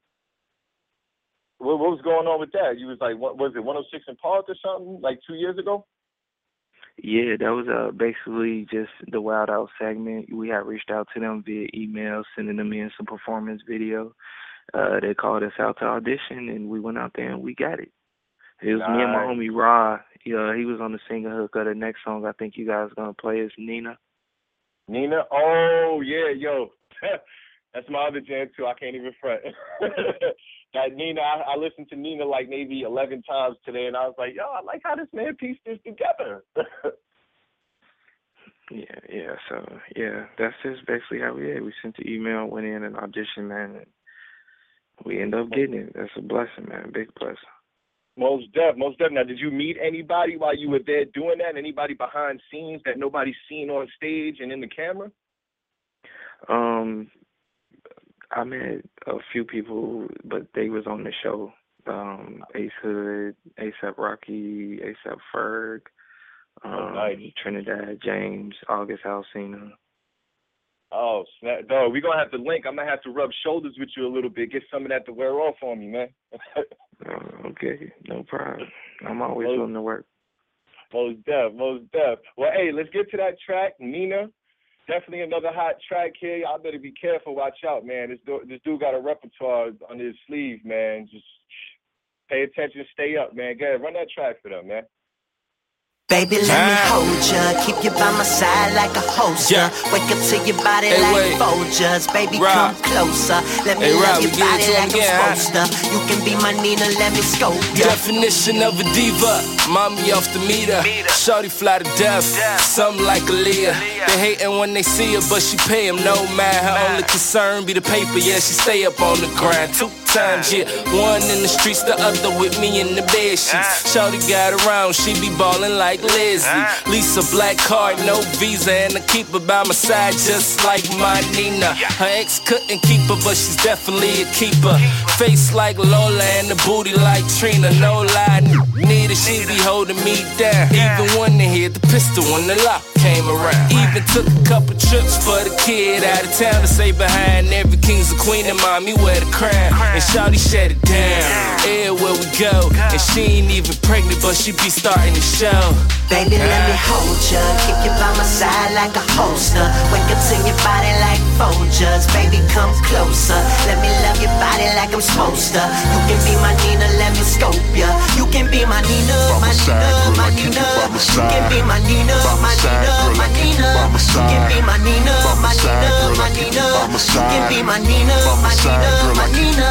what, what was going on with that? You was like, what was it, one oh six in Park or something? Like two years ago? Yeah, that was uh basically just the Wild Out segment. We had reached out to them via email, sending them in some performance video. Uh, they called us out to audition, and we went out there and we got it. It was Nice. me and my homie Ra. Yeah, he was on the singing hook of the next song. I think you guys gonna play is Nina. Nina? Oh yeah, yo. That's my other jam too. I can't even front. That Nina, I, I listened to Nina like maybe eleven times today, and I was like, yo, I like how this man pieced this together. Yeah, yeah. So yeah, that's just basically how we did. We sent the email, went in and auditioned, man, and we ended up getting it. That's a blessing, man. Big blessing. Most def, most def. Now, did you meet anybody while you were there doing that? Anybody behind scenes that nobody's seen on stage and in the camera? Um, I met a few people, but they was on the show. Um, Ace Hood, ASAP Rocky, ASAP Ferg, um, Oh, nice. Trinidad James, August Alsina. Oh, snap. Dog, we're going to have to link. I'm going to have to rub shoulders with you a little bit. Get some of that to wear off on me, man. Uh, okay, no problem. I'm always Most, willing to work. Most def, most def. Well, hey, let's get to that track, Nina. Definitely another hot track here. Y'all better be careful. Watch out, man. This dude, this dude got a repertoire on his sleeve, man. Just pay attention, stay up, man. Go ahead, run that track for them, man. Baby, let me hold ya, keep you by my side like a holster. Yeah. Wake up to your body hey, like wait. Folgers. Baby, Rob. Come closer. Let me hey, love Rob, your body like again, I'm supposed to. You can be my Nina, let me scope ya. Definition of a diva, mommy off the meter. Shorty fly to death, something like Aaliyah. They hatin' when they see her, but she pay him no mind. Her only concern be the paper, yeah, she stay up on the grind. Two times, yeah, one in the streets, the other with me in the bed sheets. Shorty got around, she be ballin' like Leslie. Lisa black card, no visa, and I keep her by my side just like my Nina. Her ex couldn't keep her, but she's definitely a keeper. Face like Lola and the booty like Trina. No lie, Nita, she be holding me down. Even when they hit the pistol when the lock came around. Even took a couple trips for the kid out of town to say behind every king's a queen and mommy wear the crown. And shawty shut it down, everywhere we go. And she ain't even pregnant, but she be starting the show. Baby, let me hold ya, keep you by my side like a holster. Wake up to your body like Folgers. Baby, come closer. Let me love your body like I'm supposed to. You can be my Nina, let me scope ya. You can be my Nina, my Nina, my Nina. You can be my Nina, my Nina, my Nina. You can be my Nina, my Nina, my Nina. You can be my Nina, my Nina, my Nina.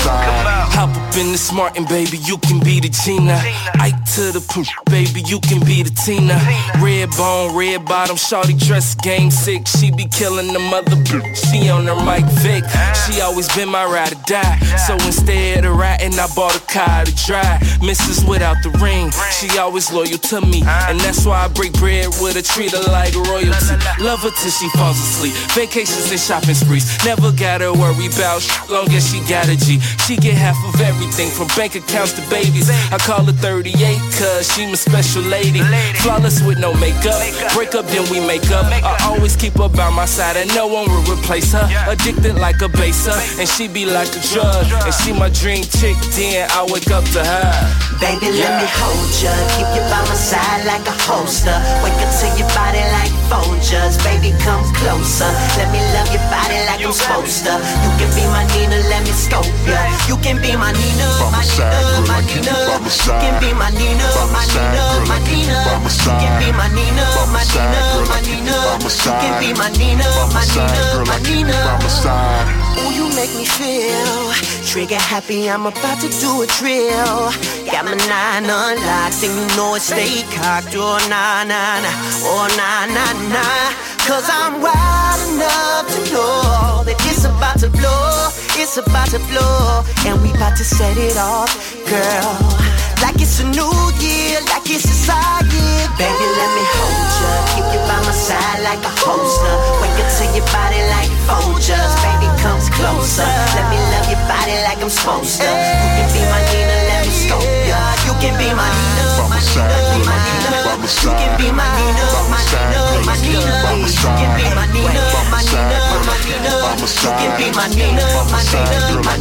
Hop up in the smart and baby, you can be the Gina. Ike to the poop, baby, you can be the Tina. Red bone, red bottom, shawty dress game sick. She be killing the mother bitch. She on her Mike Vick. She always been my ride or die. So instead of riding, I bought a car to drive. Missus without the ring, she always loyal to me. And that's why I break bread with her, treat her like royalty. Love her till she falls asleep. Vacations and shopping sprees. Never gotta worry about sh- long as she got a G. She get half of everything from bank accounts to babies. I call her thirty-eight cause she my special lady. Flawless with no makeup. Break up, then we make up. I always keep her by my side and no one will replace her. Addicted like a baser, and she be like a drug. And she my dream chick, then I wake up to her. Baby, let me hold ya, keep you by my side like a holster. Wake up to your body like Folgers. Baby, come closer. Let me love your body like I'm supposed to. You can be my Nina, let me scope ya. You can be my Nina, my Nina, my Nina. You can be my Nina, my Nina, my Nina. You can be my Nina, my Nina, my Nina. You can be my Nina, my Nina, my Nina. Ooh, you make me feel trigger happy, I'm about to do a drill. Got my nine unlocked and you know it stay cocked. Oh, nah, nah, nah, oh, nah, nah, nah. Cause I'm wild enough to know that it's about to blow, it's about to blow. And we about to set it off, girl. Like it's a new year, like it's a side year. Baby, let me hold ya, keep you by my side like a holster. Wake up to your body like Folgers. Baby, comes closer. Let me love your body like I'm supposed to. You can be my Nina, let me scope ya. You can be my Nina, my Nina, my Nina. You can be my Nina, my Nina, my Nina. You can be my Nina, my Nina, my Nina. You can be my Nina, my Nina, my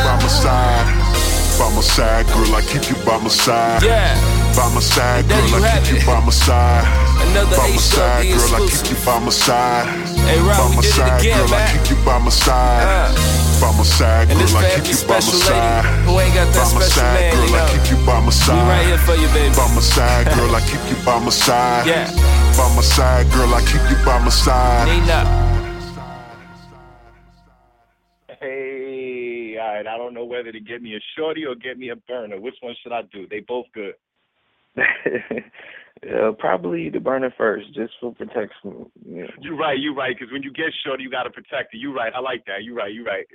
Nina. By my side, girl, I keep you by my side. Yeah. By my side, girl, I keep it. you by my side. Another by my side, girl, exclusive. I keep you by my side. Hey, Rob, by we my did side, it again, girl, man. I keep you by my side. Uh. By my side, and girl, I keep keep you by my side. Who ain't got that by my special side, man, girl, you know. I keep you by my side. We right here for you, baby. By my side, girl, I keep you by my side. Yeah. By my side, girl, I keep you by my side. Nina. Hey, all right, I don't know whether to get me a shorty or get me a burner. Which one should I do? They both good. uh, probably the burner first, just for protection. Yeah. You're right, you're right, because when you get shorty, you got to protect her. You're right, I like that. You're right, you're right.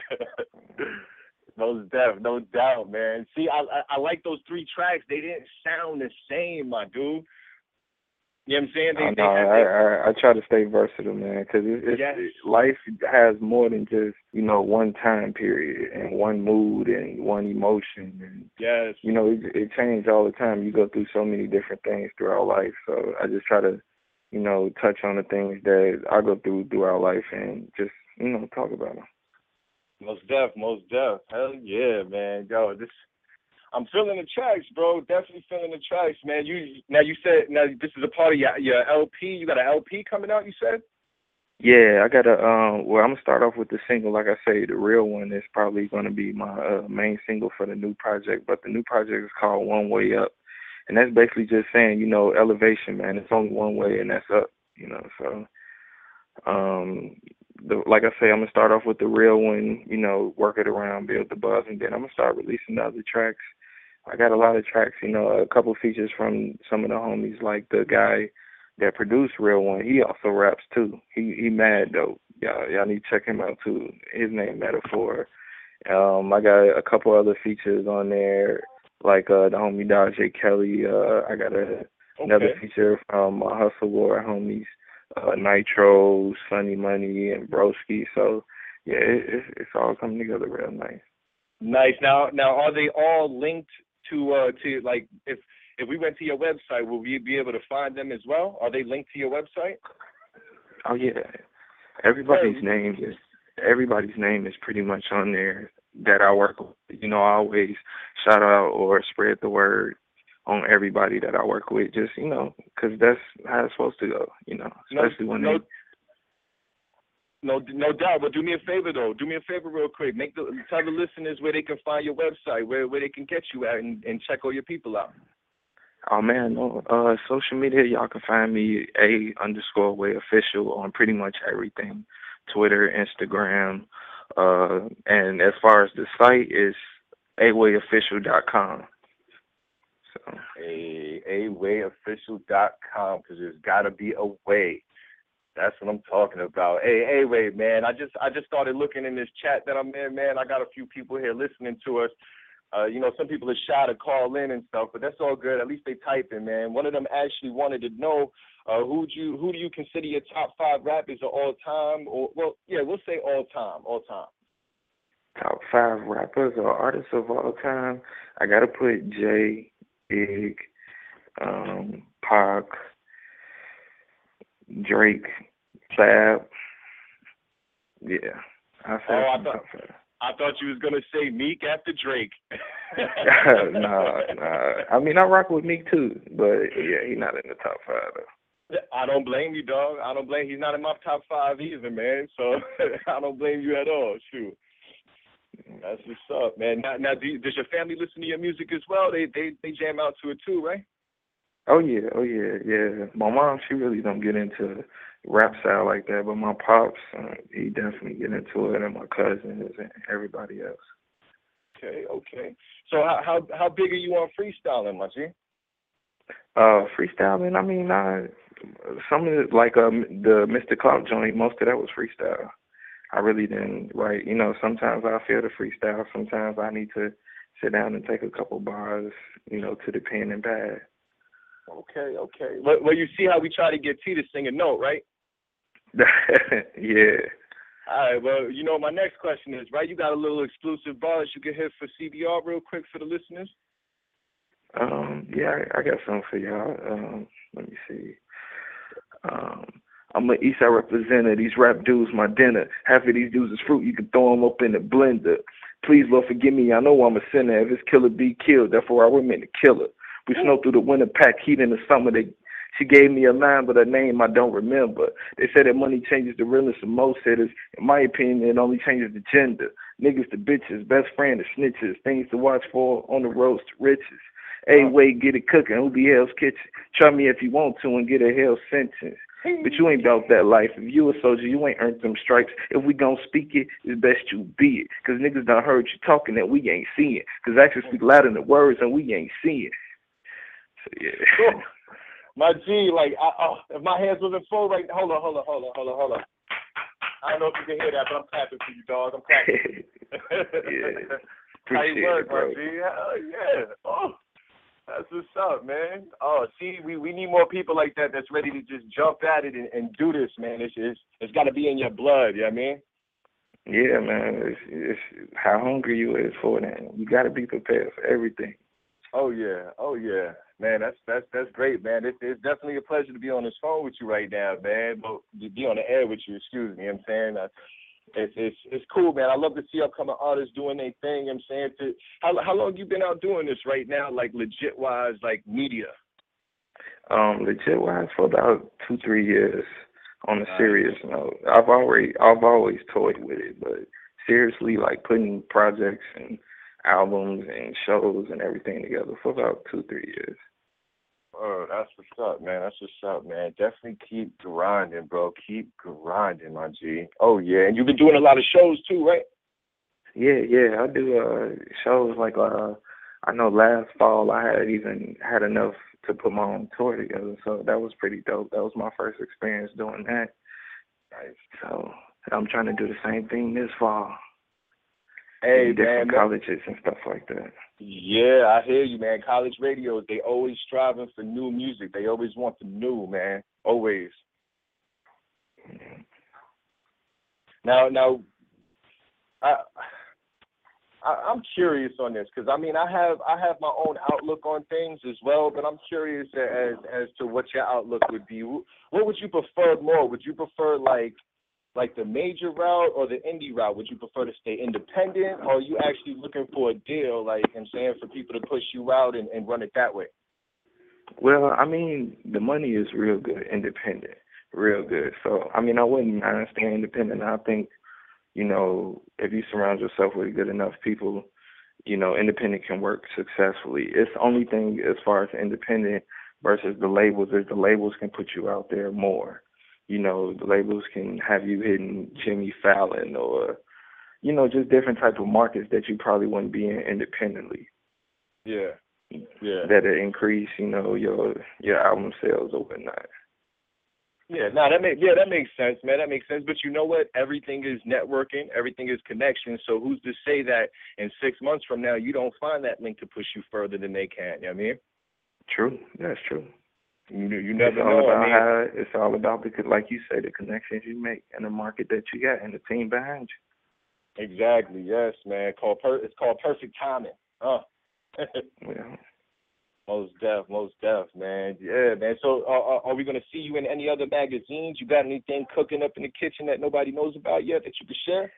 No doubt, no doubt, man. See, I, I I like those three tracks. They didn't sound the same, my dude. You know what I'm saying? They, I, know, they, I, they, I I try to stay versatile, man, because it, it's, yes. it, life has more than just, you know, one time period and one mood and one emotion. And, yes. you know, it, it changes all the time. You go through so many different things throughout life. So I just try to, you know, touch on the things that I go through throughout life and just, you know, talk about them. Most def, most def. Hell yeah, man. Yo, this I'm feeling the tracks, bro. Definitely feeling the tracks, man. You now you said now this is a part of your your L P. You got an L P coming out, you said? Yeah, I got a, um, well, I'm going to start off with the single. Like I say, the real one is probably going to be my uh, main single for the new project. But the new project is called One Way Up. And that's basically just saying, you know, elevation, man. It's only one way, and that's up, you know. So, um, the, like I say, I'm going to start off with the real one, you know, work it around, build the buzz, and then I'm going to start releasing the other tracks. I got a lot of tracks, you know, a couple features from some of the homies, like the guy that produced Real One. He also raps too. He he mad dope. Y'all y'all need to check him out too. His name Metaphor. Um, I got a couple other features on there, like uh the homie Dodge J. Kelly. Uh, I got a okay. another feature from uh, Hustle War homies, uh, Nitro, Sunny Money, and Broski. So yeah, it, it's it's all coming together real nice. Nice. Now now are they all linked to uh to like if If we went to your website, will we be able to find them as well? Are they linked to your website? Oh yeah, everybody's hey. name is everybody's name is pretty much on there that I work with. You know, I always shout out or spread the word on everybody that I work with. Just you know, because that's how it's supposed to go. You know, especially no, when no, they. No, no doubt. But do me a favor though. Do me a favor real quick. Make the tell the listeners where they can find your website, where where they can get you at, and, and check all your people out. Oh man, no. Uh, social media, y'all can find me a underscore way official on pretty much everything, Twitter, Instagram, uh, and as far as the site is a way official dot com. So a a way official dot com because there's got to be a way. That's what I'm talking about. Hey, hey, wait, man. I just I just started looking in this chat that I'm in, man. I got a few people here listening to us. Uh, you know, some people are shy to call in and stuff, but that's all good. At least they typing, man. One of them actually wanted to know uh, who do you who do you consider your top five rappers of all time? Or well, yeah, we'll say all time, all time. Top five rappers or artists of all time. I gotta put Jay, Big, um, Pac, Drake, Fab. Yeah, I say oh, I thought. I thought you was gonna say Meek after Drake. nah, nah. I mean, I rock with Meek too, but yeah, he's not in the top five though. I don't blame you, dog. I don't blame. He's not in my top five either, man. So I don't blame you at all. Shoot, that's what's up, man. Now, now, do you, does your family listen to your music as well? They they they jam out to it too, right? Oh yeah, oh yeah, yeah. My mom, she really don't get into rap style like that, but my pops, uh, he definitely get into it, and my cousins and everybody else. Okay, okay. So how how how big are you on freestyling, my G? Uh, freestyling. I mean, I, some of it, like um, the Mister Clout joint, most of that was freestyle. I really didn't write. You know, sometimes I feel the freestyle. Sometimes I need to sit down and take a couple bars, you know, to the pen and pad. Okay, okay. Well, well, you see how we try to get T to sing a note, right? Yeah. All right, well, you know, my next question is, right, you got a little exclusive bars you can hit for C B R real quick for the listeners? Um, yeah, I, I got something for y'all. Um, let me see. Um, I'm an Eastside representative. These rap dudes, my dinner. Half of these dudes is fruit. You can throw them up in the blender. Please, Lord, forgive me. I know I'm a sinner. If it's killer, be killed. Therefore, I remain a killer. We snow through the winter, pack heat in the summer. They, she gave me a line, but her name I don't remember. They said that money changes the realness of most hitters. In my opinion, it only changes the gender. Niggas to bitches, best friend to snitches, things to watch for on the road to riches. Hey, wait, get it cooking. Who be Hell's Kitchen? Try me if you want to and get a hell sentence. But you ain't about that life. If you a soldier, you ain't earned them stripes. If we gon' speak it, it's best you be it. Cause niggas done heard you talking that we ain't seeing. Cause actions speak louder than words and we ain't seeing. So, yeah. Cool. My G, like, I, oh, if my hands wasn't full right now, hold on, hold on, hold on, hold on, hold on. I don't know if you can hear that, but I'm clapping for you, dog. I'm clapping. Yeah. How you work, it, bro. my G? Hell yeah. Oh, that's what's up, man. Oh, see, we, we need more people like that that's ready to just jump at it and, and do this, man. It's it's, it's got to be in your blood, you know what I mean? Yeah, man. It's, it's how hungry you is for that. You got to be prepared for everything. Oh, yeah. Oh, yeah. Man, that's that's that's great, man. It's, it's definitely a pleasure to be on this phone with you right now, man. But to be on the air with you, excuse me, you know what I'm saying? Uh, It's it's it's cool, man. I love to see upcoming artists doing their thing. You know what I'm saying, to, how how long you been out doing this right now, like legit wise, like media? Um, legit wise for about two three years. On a serious note, I've already I've always toyed with it, but seriously, like putting projects and albums and shows and everything together for about two three years. Oh, that's what's up, man. That's what's up, man. Definitely keep grinding, bro. Keep grinding, my G. Oh, yeah. And you've been doing a lot of shows, too, right? Yeah, yeah. I do uh, shows like, uh, I know last fall I had even had enough to put my own tour together, so that was pretty dope. That was my first experience doing that. Nice. So I'm trying to do the same thing this fall. Hey, in different man, colleges and stuff like that. Yeah, I hear you, man. College radios, they always striving for new music. They always want the new, man. Always. Now, now, I, I I'm curious on this because I mean I have I have my own outlook on things as well, but I'm curious as as to what your outlook would be. What would you prefer more? Would you prefer like like the major route or the indie route? Would you prefer to stay independent, or are you actually looking for a deal, like I'm saying, for people to push you out and, and run it that way? Well, I mean, the money is real good, independent, real good. So, I mean, I wouldn't mind staying independent. I think, you know, if you surround yourself with good enough people, you know, independent can work successfully. It's the only thing as far as independent versus the labels is the labels can put you out there more. You know, the labels can have you hitting Jimmy Fallon or, you know, just different type of markets that you probably wouldn't be in independently. Yeah, yeah. That'll increase, you know, your your album sales or whatnot. Yeah, no, that makes yeah, that makes sense, man. That makes sense. But you know what? Everything is networking. Everything is connection. So who's to say that in six months from now you don't find that link to push you further than they can? You know what I mean? True. That's true. You, you never it's all know. About I mean, how, it's all about, the, like you say, the connections you make and the market that you got and the team behind you. Exactly. Yes, man. Called per, it's called perfect timing. Huh? Yeah. Most def, most def, man. Yeah, man. So, uh, are we gonna see you in any other magazines? You got anything cooking up in the kitchen that nobody knows about yet that you can share?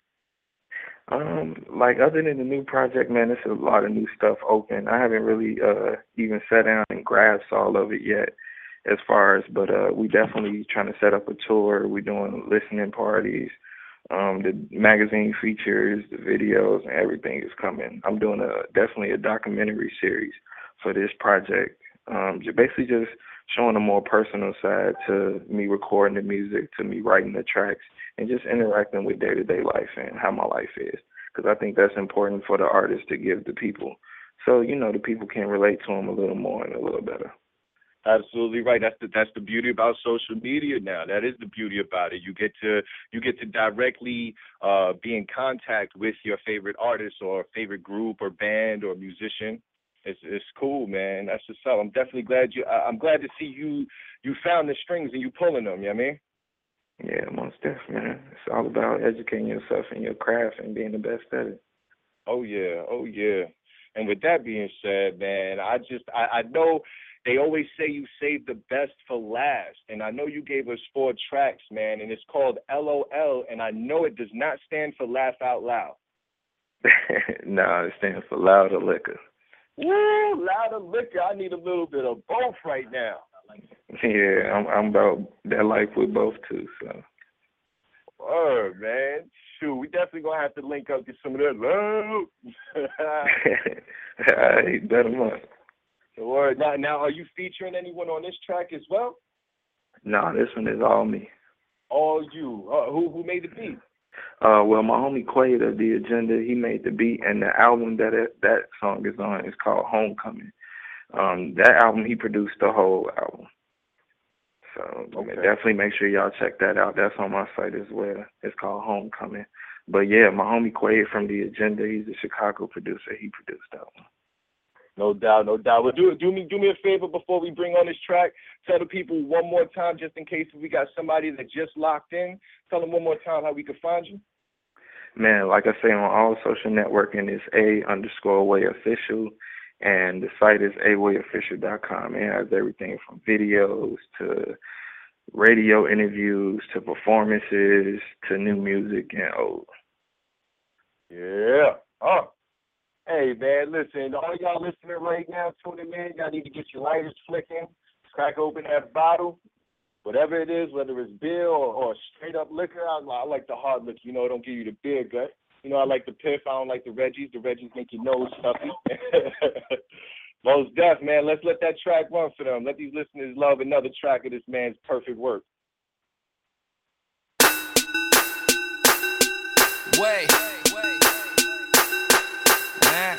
Um, like other than the new project, man, there's a lot of new stuff open. I haven't really uh even sat down and grasped all of it yet, as far as, but uh, we definitely trying to set up a tour. We're doing listening parties. Um, the magazine features, the videos, and everything is coming. I'm doing a definitely a documentary series for this project. Um, basically just showing a more personal side to me recording the music, to me writing the tracks, and just interacting with day-to-day life and how my life is. Because I think that's important for the artist to give the people. So, you know, the people can relate to them a little more and a little better. Absolutely right. That's the that's the beauty about social media now. That is the beauty about it. You get to you get to directly uh, be in contact with your favorite artist or favorite group or band or musician. It's it's cool, man. That's just so. I'm definitely glad you. I'm glad to see you. You found the strings and you pulling them. You know what I mean? Yeah, most definitely, man. It's all about educating yourself in your craft and being the best at it. Oh yeah, oh yeah. And with that being said, man, I just I, I know. They always say you save the best for last, and I know you gave us four tracks, man, and it's called L O L, and I know it does not stand for Laugh Out Loud. No, it stands for Louder Liquor. Woo, Louder Liquor. I need a little bit of both right now. Yeah, I'm, I'm about that life with both too, so. Oh, man. Shoot, we definitely going to have to link up to some of that love. All right, bet 'em up. Word. Now, now, are you featuring anyone on this track as well? No, this one is all me. All you. Uh, who who made the beat? Uh, well, my homie Quaid of The Agenda, he made the beat, and the album that it, that song is on is called Homecoming. Um, that album, he produced the whole album. So okay. Definitely make sure y'all check that out. That's on my site as well. It's called Homecoming. But yeah, my homie Quaid from The Agenda, he's a Chicago producer. He produced that one. No doubt, no doubt. Well, do do me do me a favor before we bring on this track. Tell the people one more time, just in case we got somebody that just locked in. Tell them one more time how we can find you. Man, like I say, on all social networking, it's a underscore way official, and the site is a way official dot com. It has everything from videos to radio interviews to performances to new music and old. Yeah. Oh. Hey, man, listen, all y'all listening right now, tuning in, y'all need to get your lighters flicking, crack open that bottle, whatever it is, whether it's beer or, or straight up liquor. I, I like the hard liquor, you know, it don't give you the beer gut. You know, I like the piff, I don't like the Reggies. The Reggies make your nose stuffy. Most def, man, let's let that track run for them. Let these listeners love another track of this man's perfect work. Wait. Nah.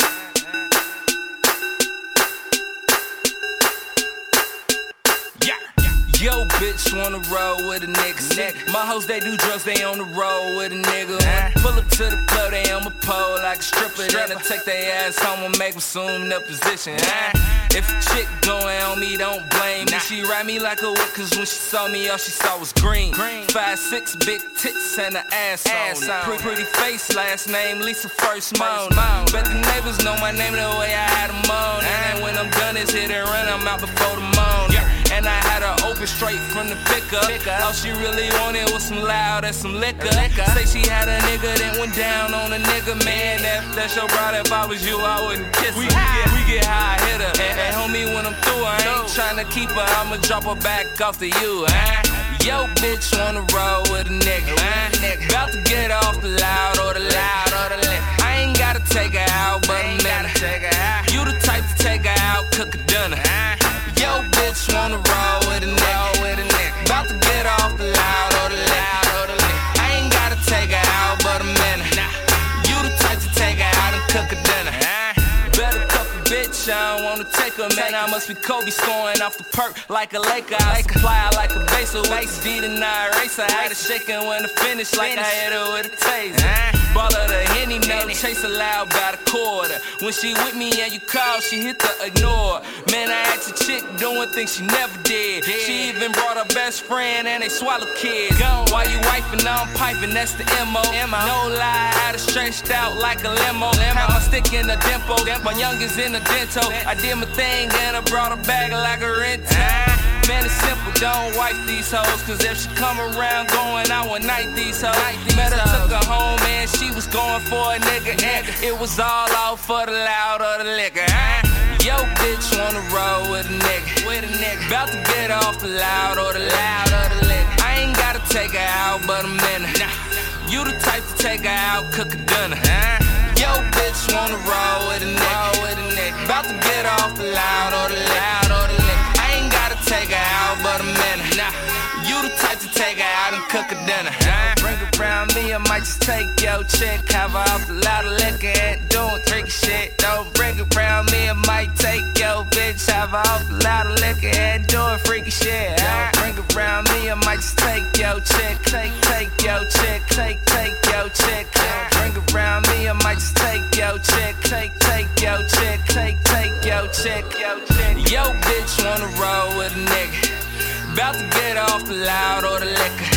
Yeah. Yo, bitch, wanna roll with a nigga. My hoes, they do drugs, they on the road with a nigga. Pull up to the club, they on my pole like a stripper. Then I take their ass home and make them assume the position. If a chick going on me, don't blame me. She ride me like a whip, cause when she saw me, all she saw was green. Five, six, big tits and an ass on it. Pretty, pretty face, last name, Lisa, first moan. Bet the neighbors know my name the way I had them on. And when I'm done, it's hit and run, I'm out before the moan. And I had her open straight from the pickup. All she really wanted was some loud and some liquor. Say she had a nigga that went down on a nigga, man. If that's your brother, if I was you, I wouldn't kiss her. We get, we get high, hit her. And, and homie, when I'm through, I ain't tryna keep her. I'ma drop her back off to you, huh? Yo, bitch, wanna roll with a nigga, huh? About to get off the loud or the loud or the lit. I ain't gotta take her out, but I'm gotta take her out. You the type to take her out, cook a dinner. Yo, bitch, wanna roll with a nigga. About to get off the loud or the loud or the lit. I ain't gotta take her out, but I'm in her. You the type to take her out and cook a dinner. Better cuff a bitch, I don't wanna take her, man. I must be Kobe scoring off the perk like a Laker. I supply her like a baser with a D and I eraser. I had her shaking when I finish like I hit her with a taser. Ball of the Henny, no chase loud by the quarter. When she with me and you call, she hit the ignore. Man, I asked a chick doing things she never did. She even brought her best friend and they swallow kids. While you wiping, I'm piping, that's the M O. No lie, I had her stretched out like a limo. Had my stick in the dimple, my youngest in the dento. I did my thing and I brought her back like a rental. Man, it's simple, don't wipe these hoes. Cause if she come around going, I would night these hoes. Met her, took her home, and she was going for a nigga. And it was all out for the loud or the liquor. Yo, bitch, wanna roll with a nigga. With a nigga. About to get off the loud or the loud or the liquor. I ain't gotta take her out, but I'm in her. You the type to take her out, cook a dinner. Yo, bitch, wanna roll with a nigga. About to get off the loud or the loud or the liquor. Take her out, but I'm in her. Nah, you the type to take her out and cook a dinner. Huh? Bring her around me, I might just take your chick. Have her off a lot of liquor and doing tricky shit. Don't bring her around me, I might take your bitch. Have her off a lot of liquor and doing freaky shit. Huh? Bring her around me, I might just take your chick. Take, take your chick. Take, take your chick. Bring her around me, I might just take your chick. Take, take your chick. Take, take your chick. Yo, bitch, wanna roll with a nigga. About to get off the loud or the liquor.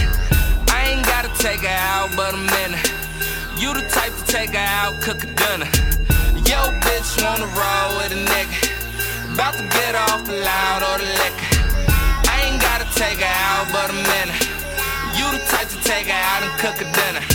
I ain't gotta take her out, but I'm in her. You the type to take her out, cook a dinner. Yo, bitch, wanna roll with a nigga. About to get off the loud or the liquor. I ain't gotta take her out, but I'm in her. You the type to take her out and cook a dinner.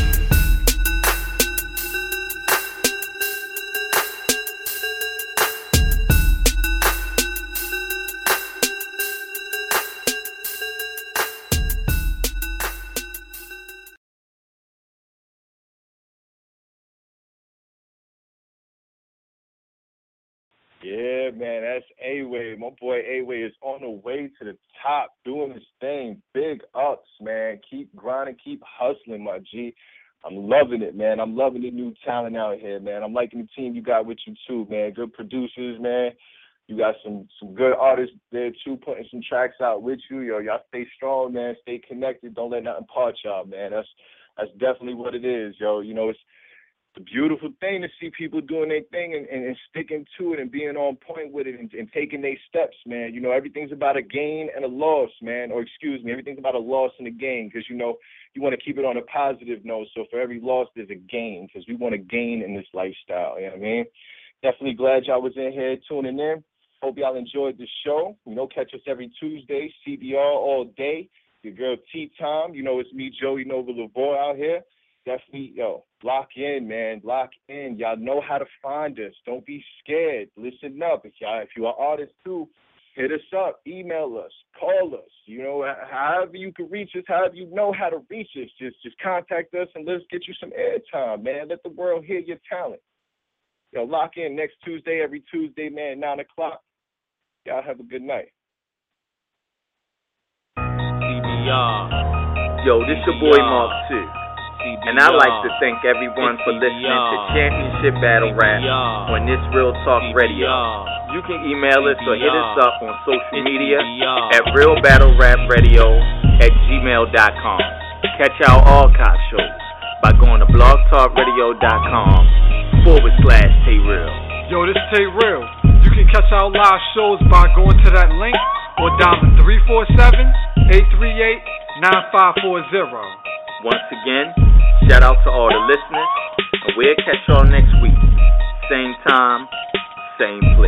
Yeah, man, that's A-Way. My boy A-Way is on the way to the top, doing his thing. Big ups, man. Keep grinding, keep hustling, my G. I'm loving it, man. I'm loving the new talent out here, man. I'm liking the team you got with you, too, man. Good producers, man. You got some some good artists there, too, putting some tracks out with you. Yo, y'all stay strong, man. Stay connected. Don't let nothing part y'all, man. That's, that's definitely what it is, yo. You know, it's a beautiful thing to see people doing their thing and, and, and sticking to it and being on point with it and, and taking their steps, man. You know, everything's about a gain and a loss, man. Or excuse me, everything's about a loss and a gain because, you know, you want to keep it on a positive note. So for every loss, there's a gain because we want to gain in this lifestyle. You know what I mean? Definitely glad y'all was in here tuning in. Hope y'all enjoyed the show. You know, catch us every Tuesday, C B R all day. your girl Tea Time. You know, it's me, Joey Nova Lavoie out here. Definitely, yo, lock in, man. Lock in. Y'all know how to find us. Don't be scared. Listen up. If y'all, if you're an artist too, hit us up, email us, call us. You know, however you can reach us, however you know how to reach us, just just contact us and let's get you some airtime, man. Let the world hear your talent. Yo, lock in next Tuesday, every Tuesday, man, nine o'clock. Y'all have a good night. C B R. Yo, this your boy Mark two. And I'd like to thank everyone for listening to Championship Battle Rap on This Real Talk Radio. You can email us or hit us up on social media at Real Battle Rap Radio at gmail dot com. Catch our archive shows by going to blogtalkradio.com forward slash Tay Real. Yo, this Tay Real. You can catch our live shows by going to that link or dialing three four seven, eight three eight, nine five four zero. Once again, shout out to all the listeners, and we'll catch y'all next week. Same time, same place.